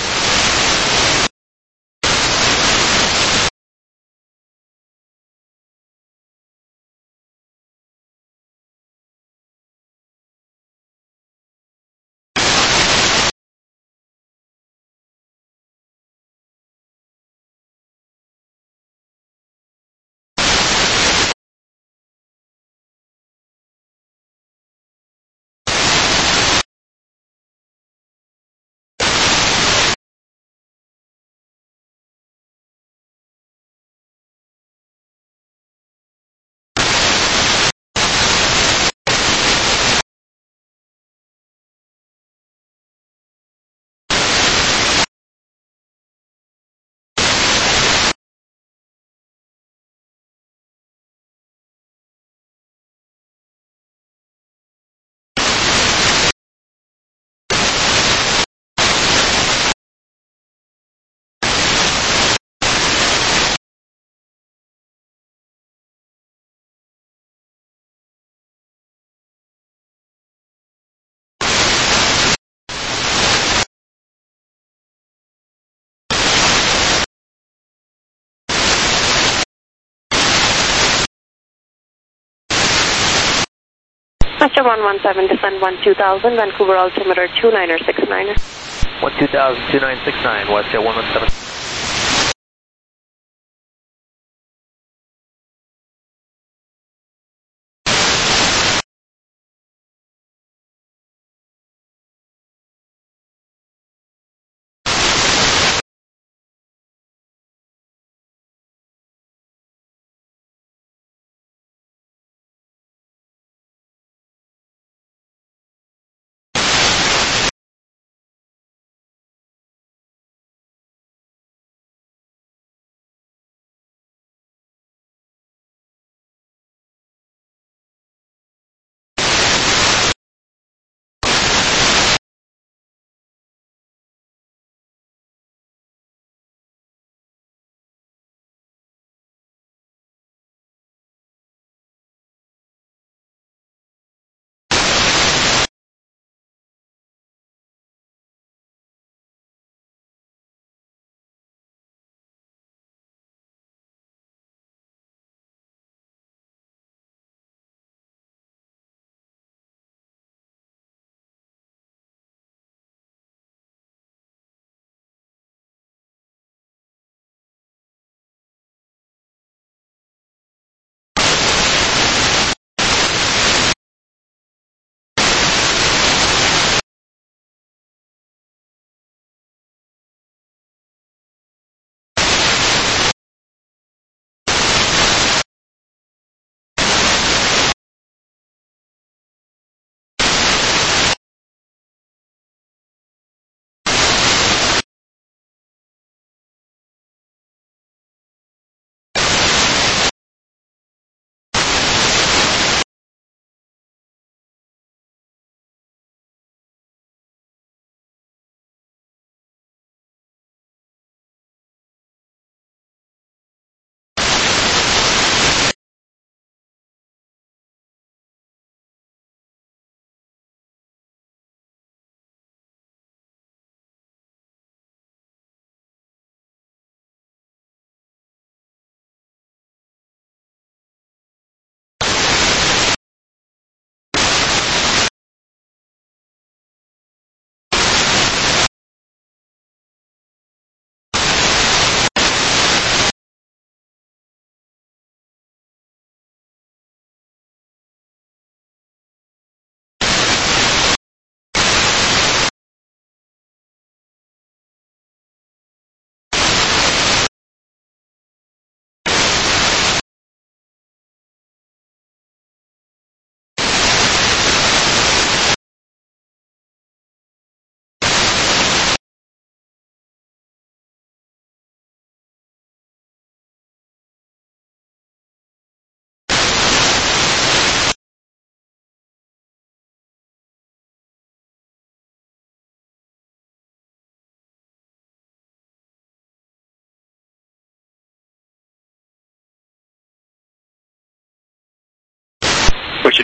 Master one one seven, descend one two thousand, Vancouver altimeter two nine six nine. one two thousand, two nine six nine, West one one seven.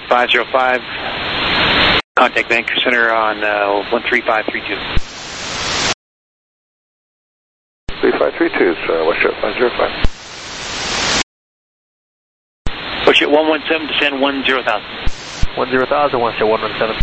five zero five. Contact Vancouver Center on uh, one three five three two. three five three two is uh, Westjet five zero five. Westjet one one seven, descend one zero thousand. one zero thousand, Westjet one one seven.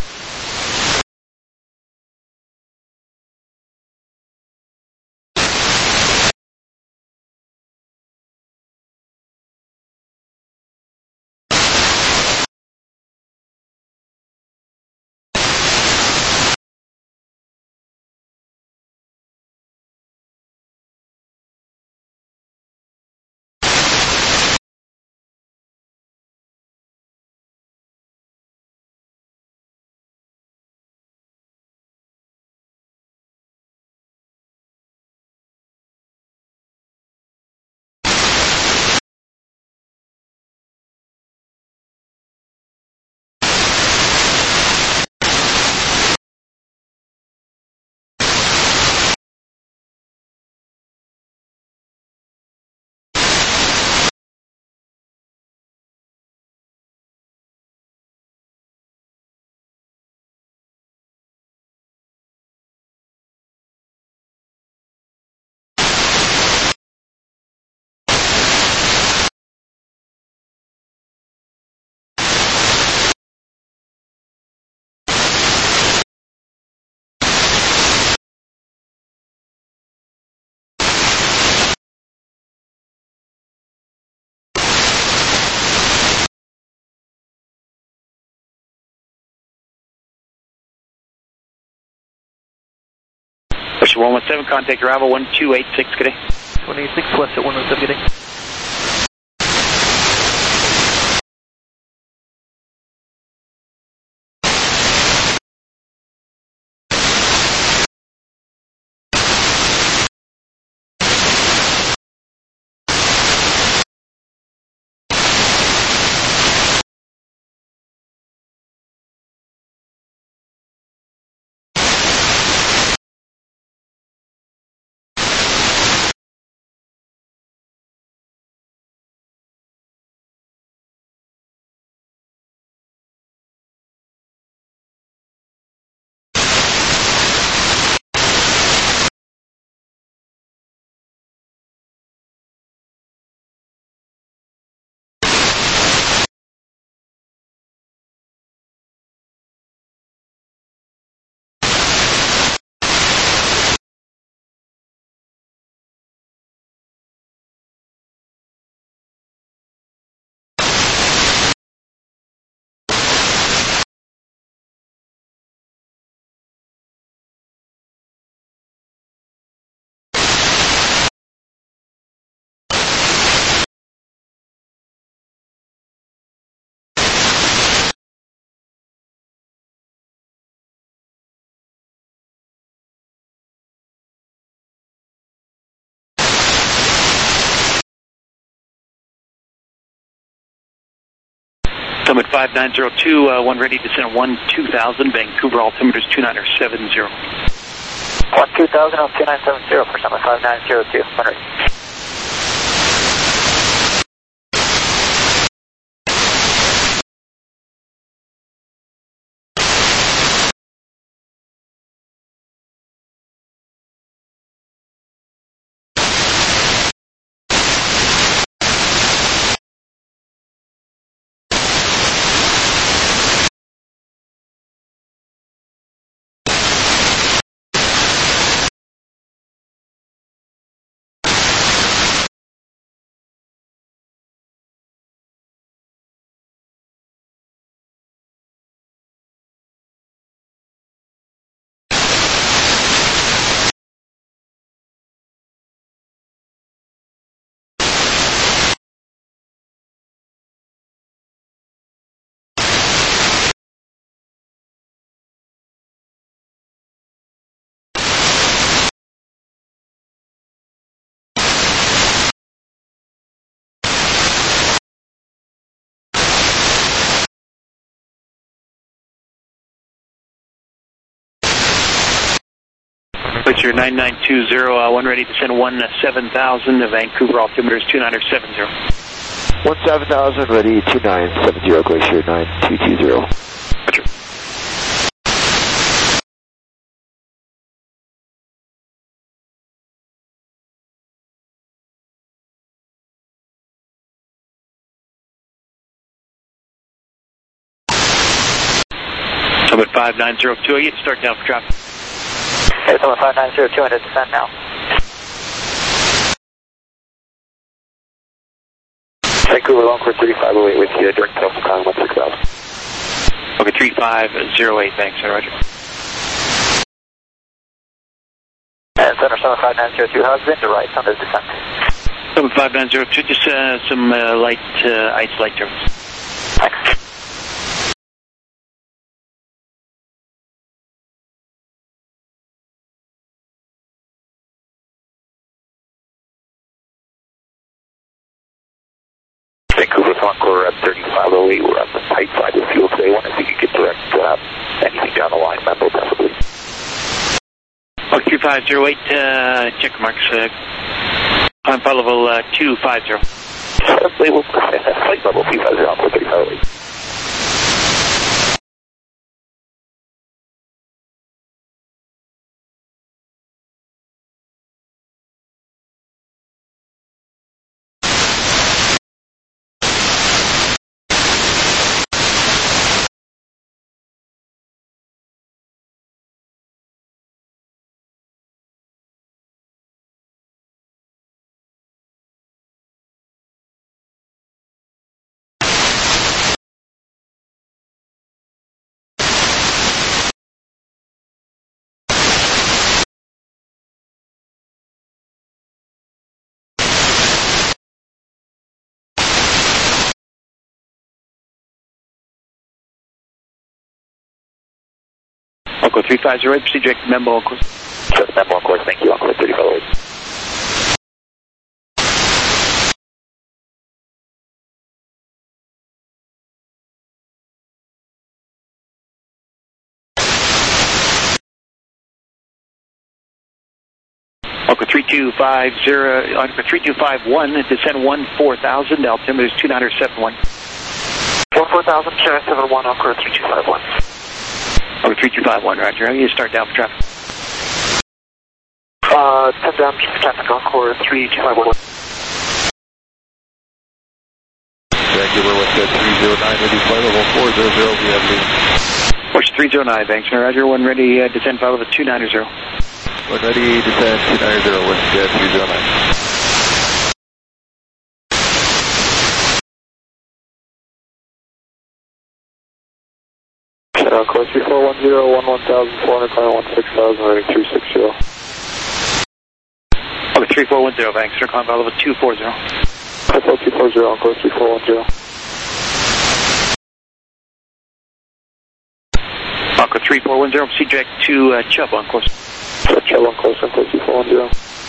Westjet one one seven, contact arrival one two eight six, good day. one eight six, Westjet one one seven, good day. Summit five nine zero two, uh, one ready to descend one two thousand, Vancouver altimeters two nine seven zero. one two thousand on two nine seven zero for Summit five nine zero two, one ready. Westjet nine nine two zero, uh, one ready to descend one seven thousand, Vancouver altimeters two nine seven zero. one seven thousand, ready, two nine seven zero, Glacier nine two two zero. Roger. Summit five nine zero two, you start down for traffic. Okay, Summit five nine zero two, and it's descent now. Vancouver, long course three five oh eight with you, direct tail for calling one six thousand. Okay, three five zero eight, thanks, Roger. And center Summit five nine zero two, how's it been to right on the descent? Summit five nine zero two, just uh, some uh, light uh, ice light turbulence. Thanks. Vancouver, Concord at thirty-five oh eight. We're on the tight side of the fuel today. Wonder if you could get direct uh, anything down the line, Mendo, possibly. Okay, two five zero eight, uh, check marks. Uh, on flight level uh, two five zero. Flight level, flight level two five zero, Concord thirty-five oh eight. Uncle three five zero eight, proceed direct to Membo, of course. Just Membo, of course, thank you, Uncle thirty-five oh eight. Uncle three two five zero, Uncle three two five one, descend one four thousand, altimeter is two nine seven one. one four thousand, two nine seven one, Uncle three two five one. Uncle three two five one, Roger. You start down for traffic. Uh, ten down for traffic, Encore three two five one. Vancouver, what's that, three zero nine, ready, flight level four zero zero, we have the... Push three zero nine, thanks, Roger. One ready, uh, descend flight level two nine zero. One ready, descend two nine zero, what's that, three zero nine. Uh, course three four one zero, one one thousand, four hundred, climb one six thousand, ready three six zero. Okay, three four one zero, thanks, sir. Climb flight level two four zero. Hotel two four zero, course three four one zero. Aqua three four one zero, proceed direct to uh, Chubb on course. Chubb on course, Uncle two four one zero.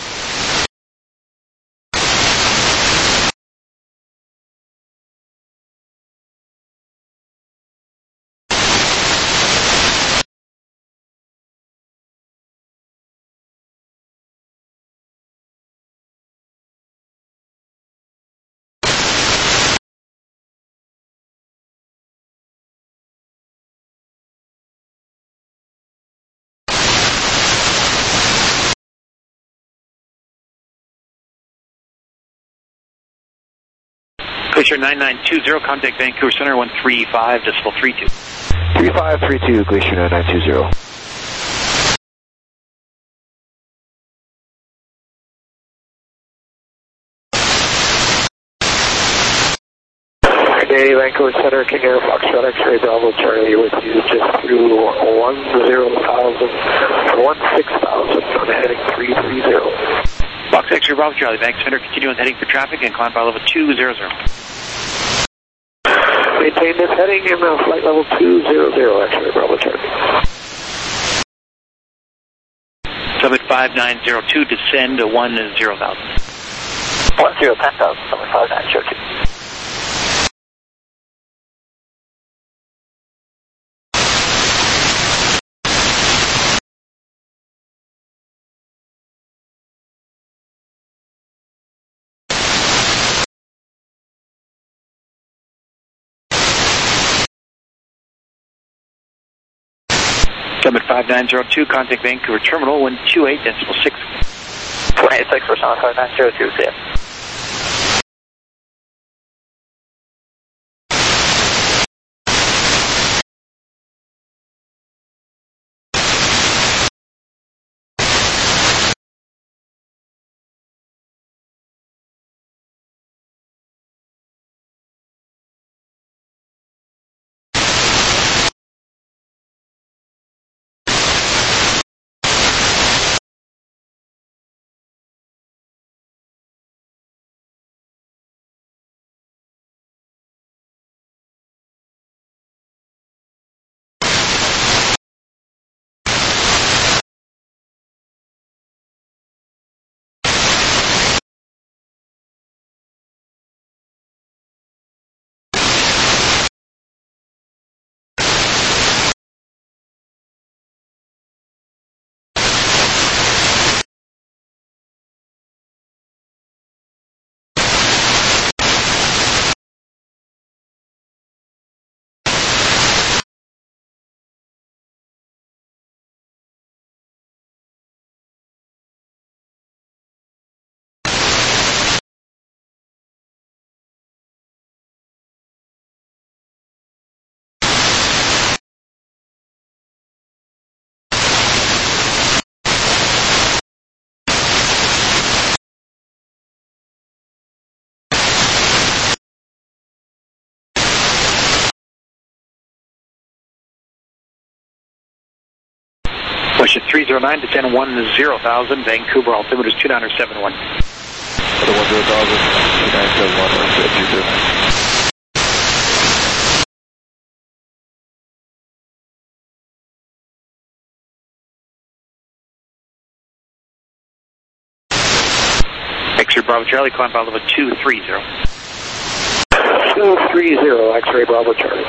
Glacier nine nine two zero, contact Vancouver Center one three five, decimal three two. three five three two, Glacier nine nine two zero. Okay, Vancouver Center, King Air Foxtrot X-Ray Bravo Charlie with you just through one zero thousand, one six thousand, on heading three three zero. Fox X-Ray Bravo Charlie, Vancouver Center, continue on heading for traffic and climb flight level two zero zero. Maintain this heading in uh, flight level two zero zero, X-Ray Bravo Charlie. Summit five nine zero two, descend to one zero thousand. one zero ten thousand, Summit five nine zero two. Summit five nine zero two, contact Vancouver Terminal, one two eight decimal six. one eighty-six for Summit five nine zero two, see ya. Question three zero nine, descend one zero thousand, Vancouver, altimeter is two nine seven one. For the one zero thousand, two nine seven one, one seven two two. X-ray Bravo Charlie, climb by level two three zero. two three zero, X-ray Bravo Charlie.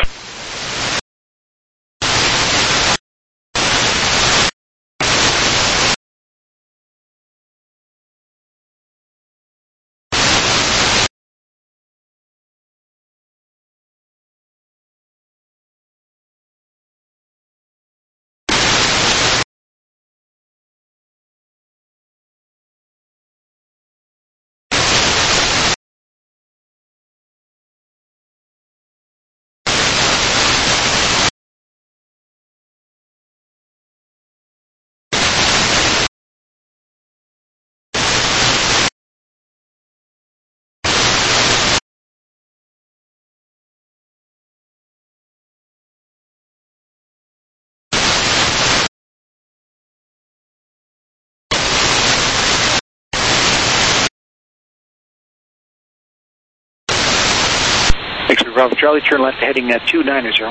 X-ray Bravo Charlie, turn left heading uh, two nine zero.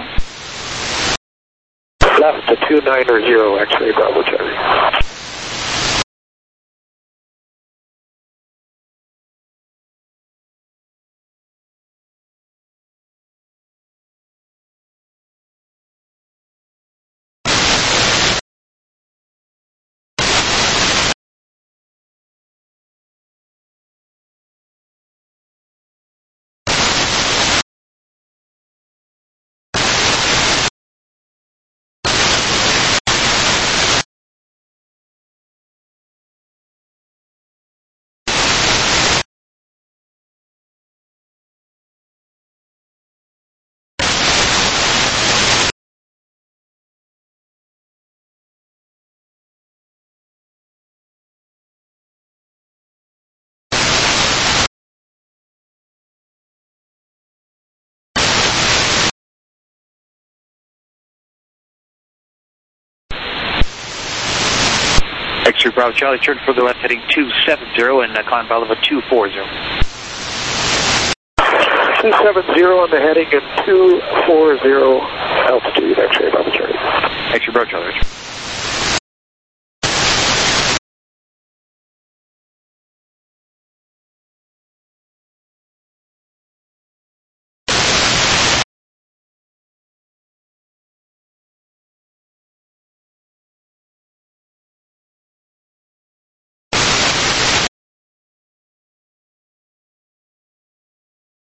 Left to two nine zero, X-ray Bravo Charlie. X-ray Bravo Charlie, turn further left heading two seven zero and uh, climb by level two four zero. two seven zero on the heading and two four zero altitude, X-ray Bravo Charlie. X-ray Bravo Charlie.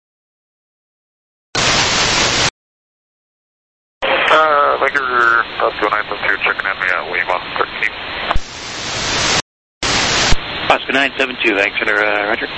Uh, Vancouver, two nine seven two, checking in at Lima thirteen. Oscar nine seven two, thanks, Center, uh, Roger.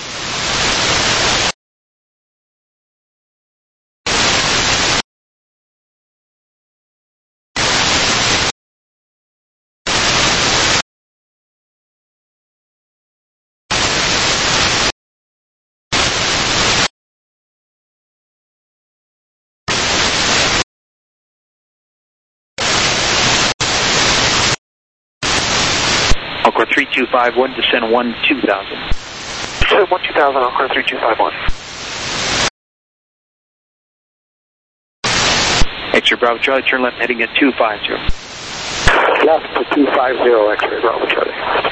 Encore three two five one, descend one two thousand. Descend one two thousand, Encore three two five one. X-ray Bravo Charlie, turn left heading at two five zero. Left to two five zero, X-ray Bravo Charlie.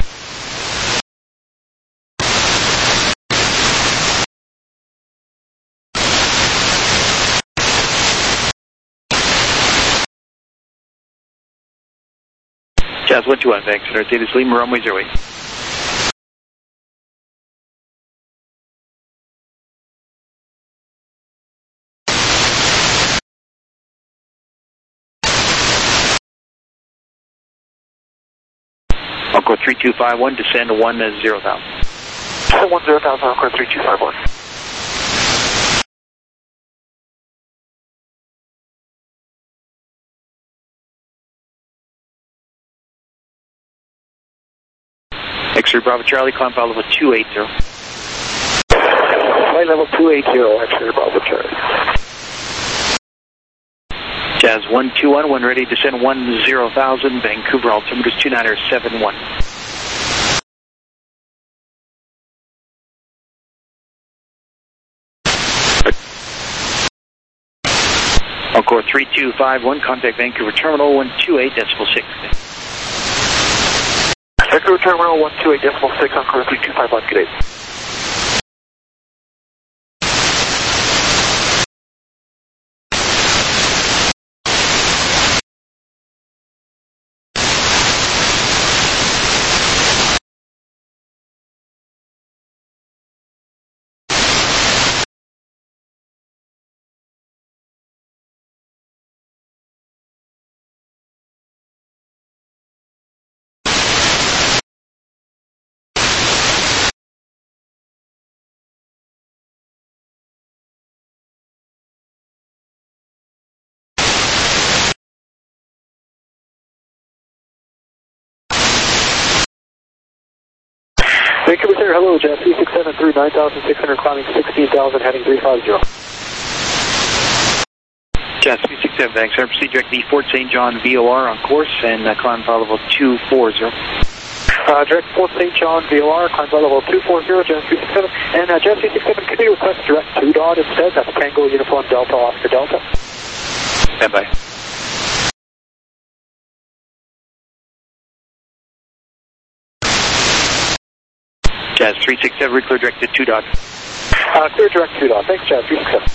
Jazz one two one, thanks, Center, Davis Lima, runway zero eight. Encore three two five one, descend one zero thousand. Descend one zero thousand, Encore three two five one. X-ray Bravo Charlie, climb file level two eight zero. Flight level two eight zero, X-ray Bravo Charlie. Jazz one two one, when ready, descend one zero thousand, Vancouver altimeter is two nine seven one. Encore three two five one, contact Vancouver Terminal one two eight decimal six. Vancouver Terminal one two eight decimal six, Encore three two five one, good day. Vancouver Center, hello, Jazz three six seven through nine thousand six hundred, climbing sixteen thousand, heading three five zero. Jazz three six seven, thanks, sir. Proceed direct to Fort Saint John V O R on course and uh, climb file level two four zero. Uh, direct Fort Saint John V O R, climb file level two four zero, Jazz three six seven. And uh, Jazz three six seven, can we request direct two dot instead? That's Tango Uniform Delta Oscar Delta. Stand by. Jazz three six seven, clear direct to two dot. Uh, clear direct two dot. Thanks, Jazz three six seven.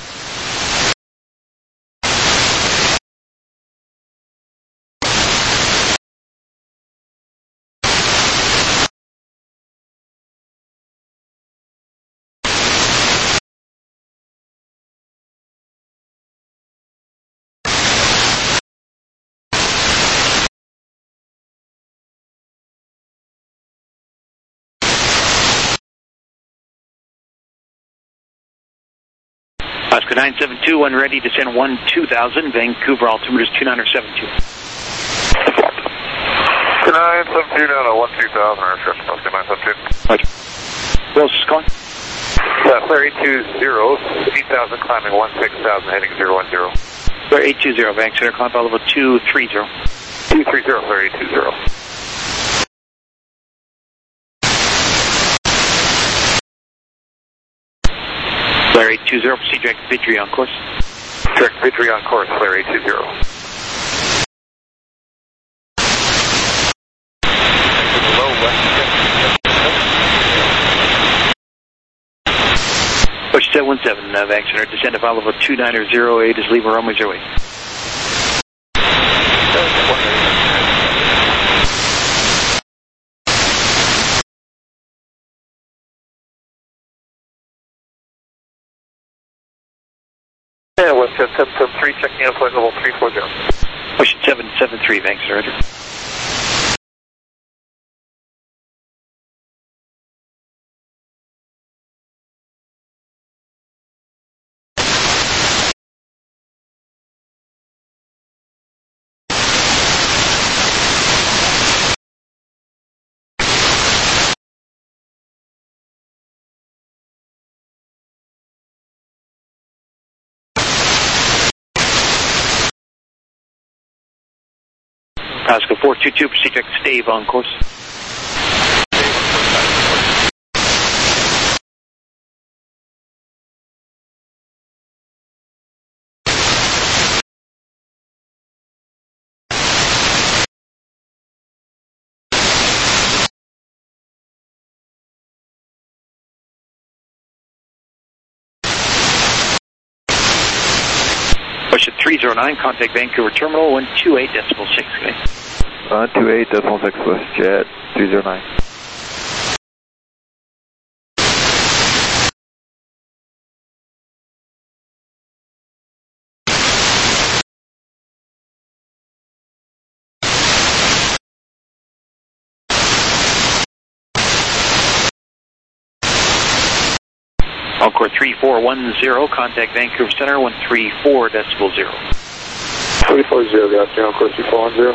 Oscar nine seven two, when ready, descend one two thousand, Vancouver altimeter is two nine seven two. Oscar nine seven two down to one two thousand, aircraft, Oscar nine seven two. Roger. Who else is calling? Uh, Flare eight two zero, eight thousand, climbing one six thousand, heading zero one zero. Flare eight two zero, Vanc Center, climb file level two three zero. two three zero, Flare eight two zero. Flare eight two zero, proceed direct Vitry on course. Direct Vitry on course, Flare eight two zero. Low west. Push seven one seven, uh, Vanc Center, descend to file level two nine zero eight is Lima runway zero eight. Yeah, West seven seven three, checking out flight level three four zero. Ocean seven seven three, Bank Center, Roger. Pasco four two two, proceed direct to Stave on course. Ocean three zero nine, contact Vancouver Terminal, one two eight decimal six. one two eight decimal six, Jet three zero nine. Encore three four one zero, contact Vancouver Center, one three four decibel zero. three four zero, got you, Encore three four one zero.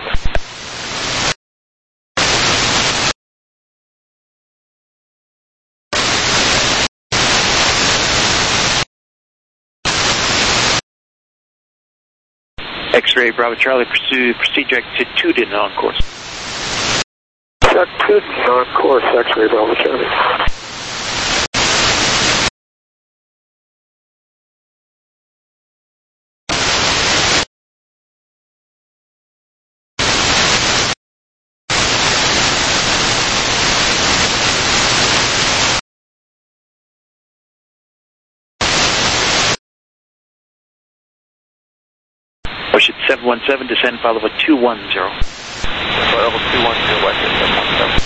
X-ray Bravo Charlie, pursue, proceed direct to Tuden on course. Check Tuden on course, X-ray Bravo Charlie. Ocean seven one seven, descend file level two one zero. Level two one zero, West seven one seven.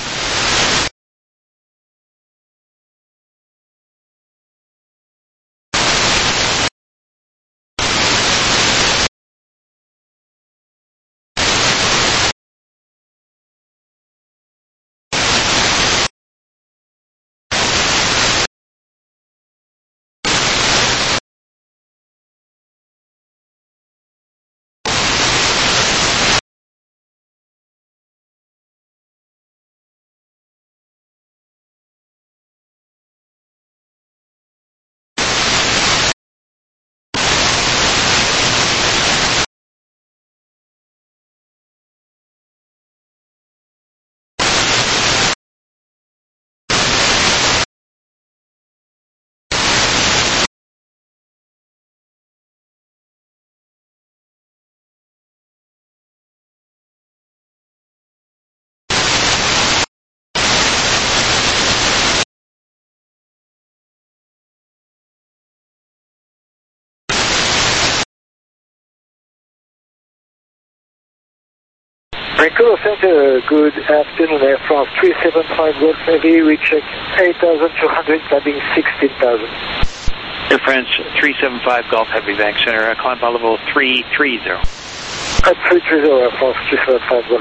Vancouver Center, good afternoon, Air France three seven five Golf Heavy, we check eight thousand two hundred, climbing sixteen thousand. Air France three seven five Golf Heavy, Bank Center, uh, climb file level three three zero. At three three zero, Air France three seven five Golf.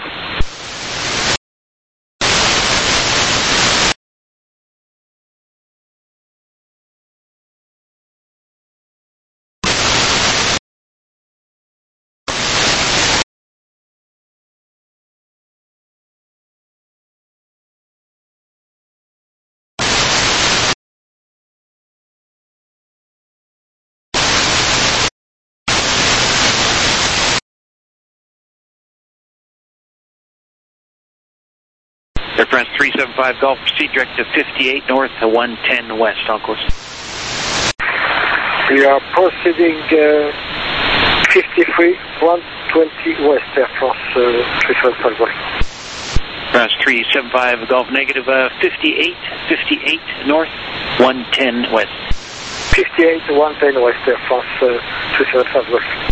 Air France three seven five Golf, proceed direct to fifty-eight north to one ten west on course. We are proceeding uh, fifty-three, one twenty west, Air France uh, three seven five Golf. France three seven five Golf, negative uh, fifty-eight, fifty-eight north, one ten west. fifty-eight, one ten west, Air France uh, three seven five Golf.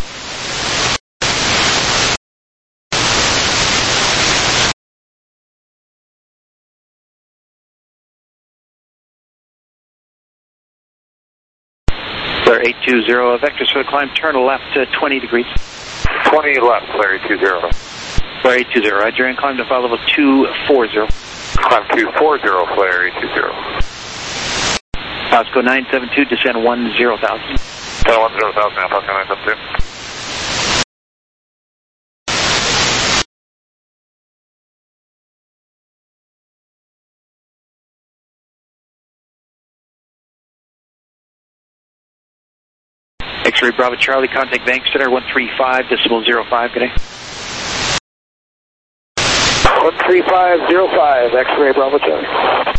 eight two zero, vectors for the climb, turn left to twenty degrees. twenty left, Larry two zero. Larry two zero, Roger, and climb to file level two four zero. Climb two four zero, Larry two zero. Osco nine seven two, descend one zero thousand. Descend one zero thousand, now Osco nine seven two. X-ray Bravo Charlie, contact Bank Center one three five decimal zero five, good day. one three five zero five, X-ray Bravo Charlie.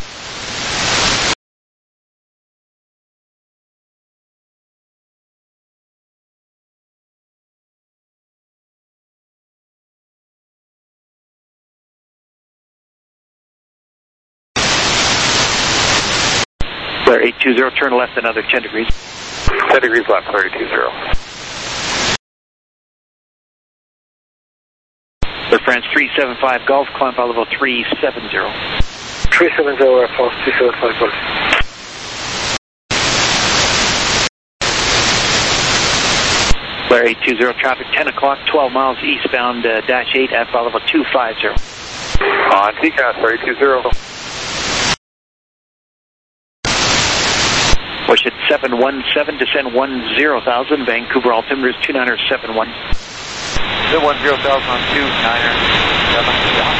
Flare eight two zero, turn left another ten degrees. ten degrees left, Larry two zero. Air France three seven five Golf, climb file level three seven zero. three seven zero, Air France three seven five Golf. Flare eight two zero, traffic ten o'clock, twelve miles eastbound, uh, dash eight at file level two five zero. On T C A S, Larry two zero. Push at seven one seven, descend one zero thousand, Vancouver altimeter is two niner seven one. Descend one zero thousand on two niner seven one.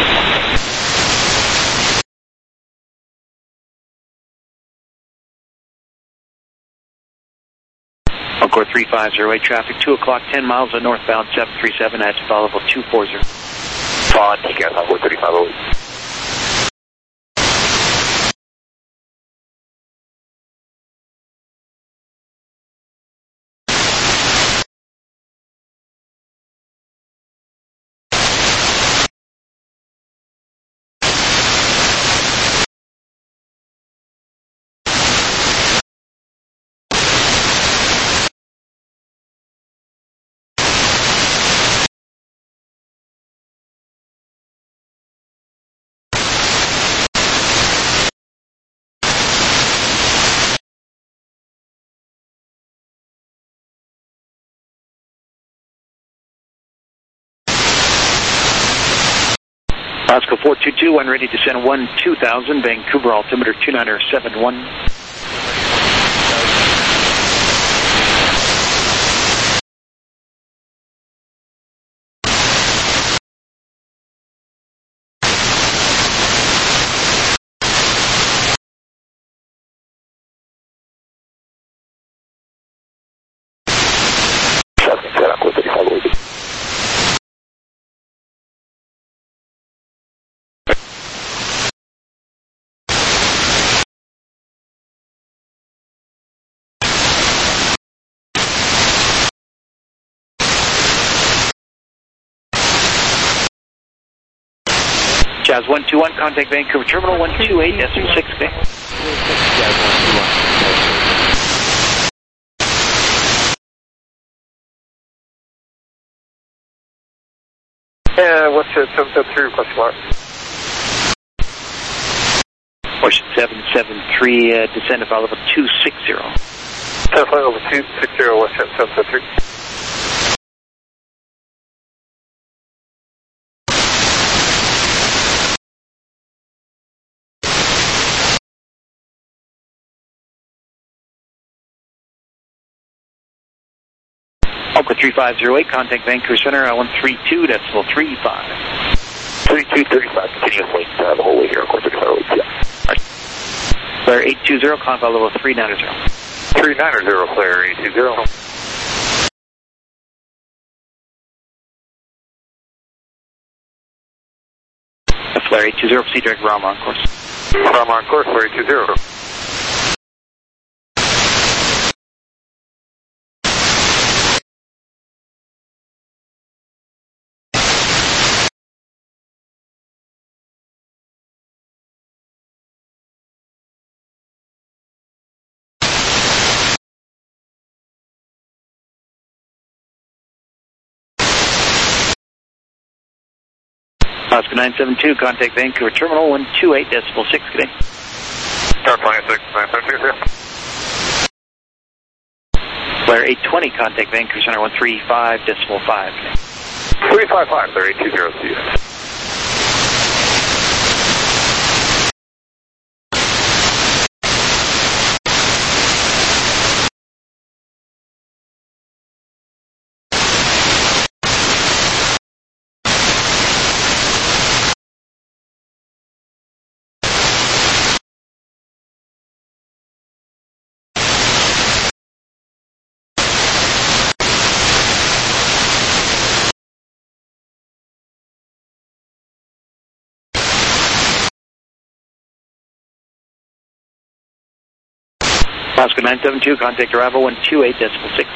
Encore three five zero eight, traffic two o'clock, ten miles on northbound seven three seven at file level two four zero. On T C A S, on four thirty-five oh eight. Oscar four two two, one ready to descend one two thousand, Vancouver altimeter two niner seven one. Jazz one two one, contact Vancouver Terminal one two eight, decimal six, okay? Jazz one two one. Yeah, what's your seven seven three question mark? Ocean seven seven three, uh, descend to file level two six zero. Telephone level two six zero, what's your seven seven three? Oka three five zero eight, contact Vancouver Center, uh, one three two, decimal three five. three two thirty-five, continuous wait uh, the whole way here, of course, thirty-five oh eight, yeah. Right. Flare eight two zero, climb file level three niner zero. three niner zero, Flare eight two zero. Flare eight two zero, proceed direct Rama on course. Rama on course, Flare eight two zero. Oscar nine seven two, contact Vancouver Terminal one two eight, decimal six, good day. Star nine six, nine seven two, zero. Flare eight twenty, contact Vancouver Center one three five decimal five. three five five, they're eight two zero, see you. Alaska nine seven two, contact arrival one two eight decimal six.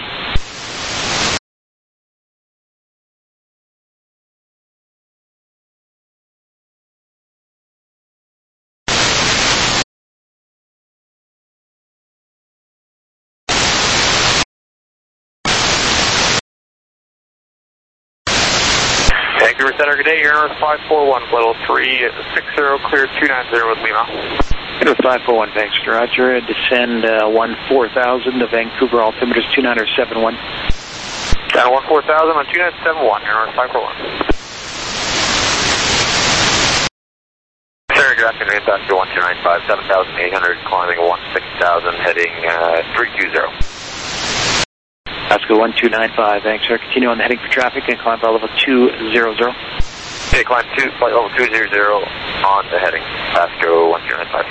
Vancouver Center, good day, Air North five four one, level three six zero, clear two nine zero with Lima. Air North five four one, thanks, Roger. Descend uh, one four thousand to Vancouver, altimeter two nine seven one. Down one four thousand on two nine seven one, Air North five four one. Sir, good afternoon, Doctor one two nine five, seven thousand eight hundred, climbing one six thousand, heading uh, three two zero. Alaska one two nine five, thanks, sir. Continue on the heading for traffic and climb by level two zero zero. Okay, climb two, flight level two zero zero on the heading. Alaska one two nine five.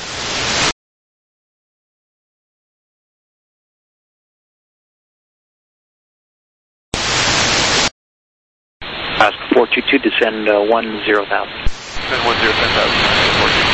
Alaska four two two, descend uh, one zero thousand. Descend one zero ten thousand.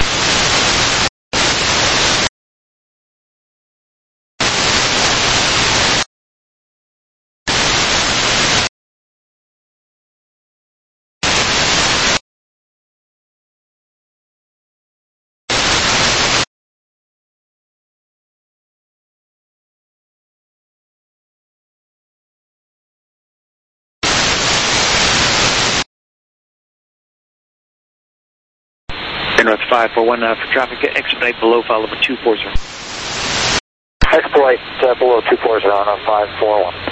Air North five four one uh, for traffic, expedite below file level two four zero. Expedite uh, below two four zero on five four one.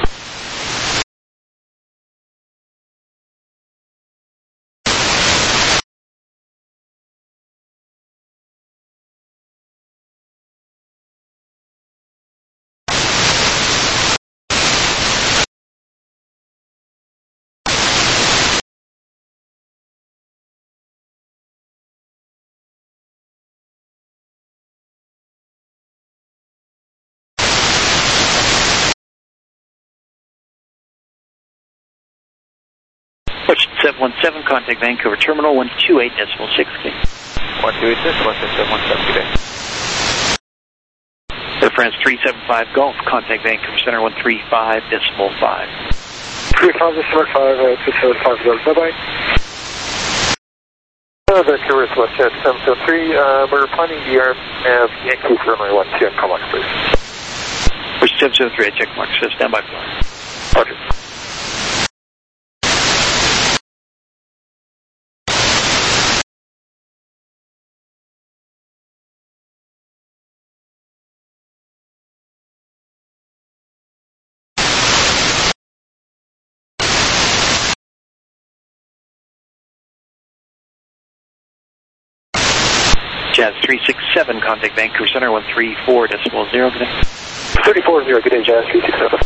Question seven one seven, contact Vancouver Terminal one two eight decimal six. one two eight decimal six, seven one seven, good day. Air France three seven five Golf, contact Vancouver Center one three five decimal five. three five decimal five, uh, two seven five, bye-bye. Uh, Vancouver Westjet seven seven three, uh, we're planning the air of Yankee runway one two, come on, please. Push seven seven three, check mark, so stand by. Roger. Jazz three six seven, contact Vancouver Center one three four decimal zero. Good day. three four zero, good day, Jazz three six seven.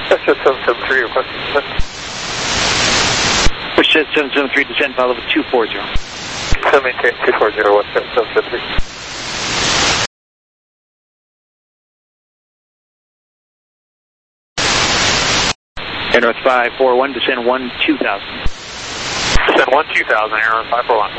That's just seven seven three, request descent. Push seven seven three, descend, file level two four zero. So maintain two four zero, one seven seven three. Air North five four one, descend one two thousand. Descend one two thousand, Air North five four one.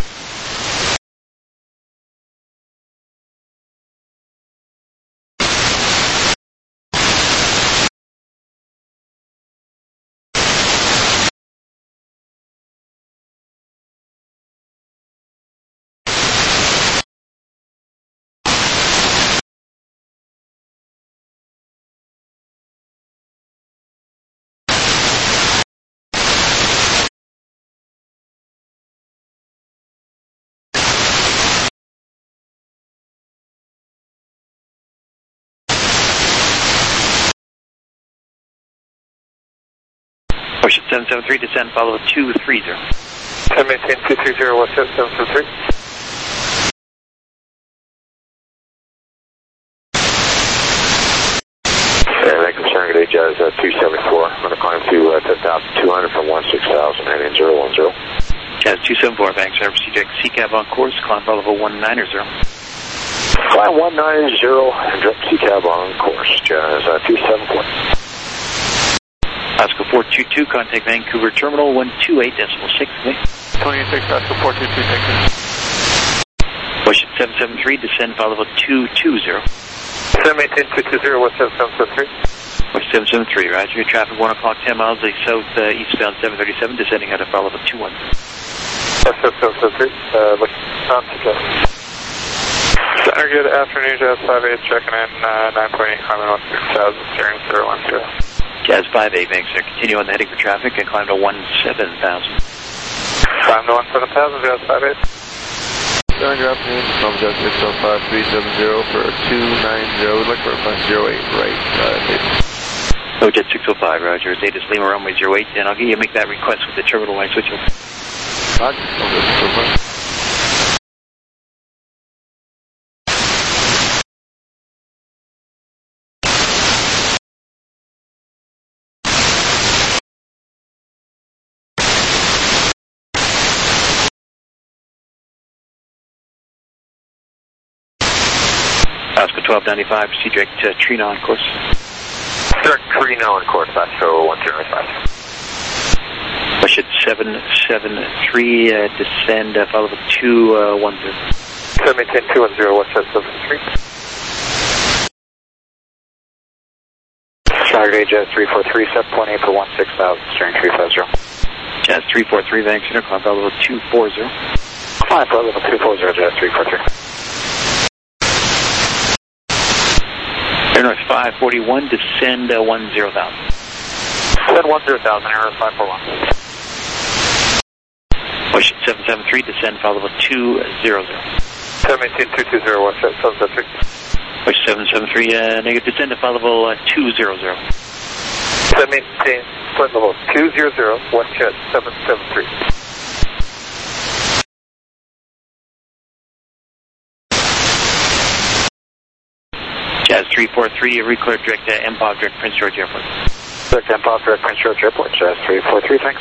Push it seven seven three, descend, follow two three zero. So maintain two three zero, one seven seven three. Yeah, thank you, Concern, good day, Jazz uh, two seventy-four. I'm going to climb to uh, ten thousand two hundred from one six thousand, heading zero one zero. Jazz two seven four, bank service, C J C cab on course, climb level one nine zero. Climb one nine zero, and direct C cab on course, Jazz uh, two seven four. Oscar four two two, contact Vancouver Terminal one two eight decimal six. twenty-six, Oscar four two two, take it. Push it seven seven three, descend, follow level two two zero. So maintain two two zero, one seven seven three. Push seven seven three, roger. Your traffic one o'clock, ten miles, a south uh, eastbound seven thirty-seven, descending out of follow level two one. one seven seven three, uh, looking on to go. Center, good afternoon, Jazz five eight, checking in uh, nine point eight, climbing on six thousand, steering zero one zero. Jazz five eight, bank, sir. Continue on the heading for traffic and climb to one seven thousand. Climb to one seven thousand, Jazz five eight. Center, good afternoon. Tom Jazz six oh five three seven zero for two nine zero. We'd like for a flight zero eight right. Uh, oh, Jet six oh five, roger. Data's Lima runway zero eight, and I'll get you to make that request with the terminal line switch over. Roger. Okay, so Oscar twelve ninety-five, proceed direct to Trino on course. Direct Trino on course, Oscar one zero five. Push it seven seven three, uh, descend, uh, follow two one zero. So maintain two one zero, one seven seven three. Saturday, Jazz three four three, seven point eight for one six thousand, steering three five zero. Jazz three four three, Bank Center, climb level two four zero. Climb level two four zero, Jazz three four three. Air North five forty-one, descend uh, one zero thousand. Descend one zero thousand, Air North five four one. Push it seven seven three, descend, follow level two zero zero. So maintain two two zero, one seven seven three. Push seven seven three, uh, negative, descend to follow level uh, two zero zero. So maintain flight level two zero zero, one jet seven seven three. Jazz three four three, reclear direct to M P O V, direct Prince George Airport. Direct M P O V, direct Prince George Airport, Jazz three four three, thanks.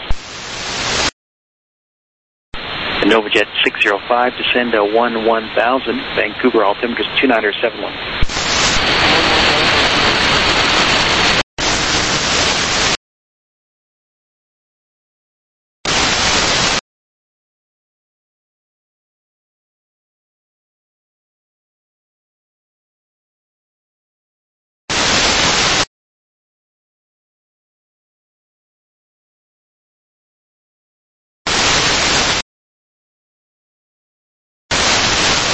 Novajet six zero five, descend to one one thousand, Vancouver altimeter two nine seven one.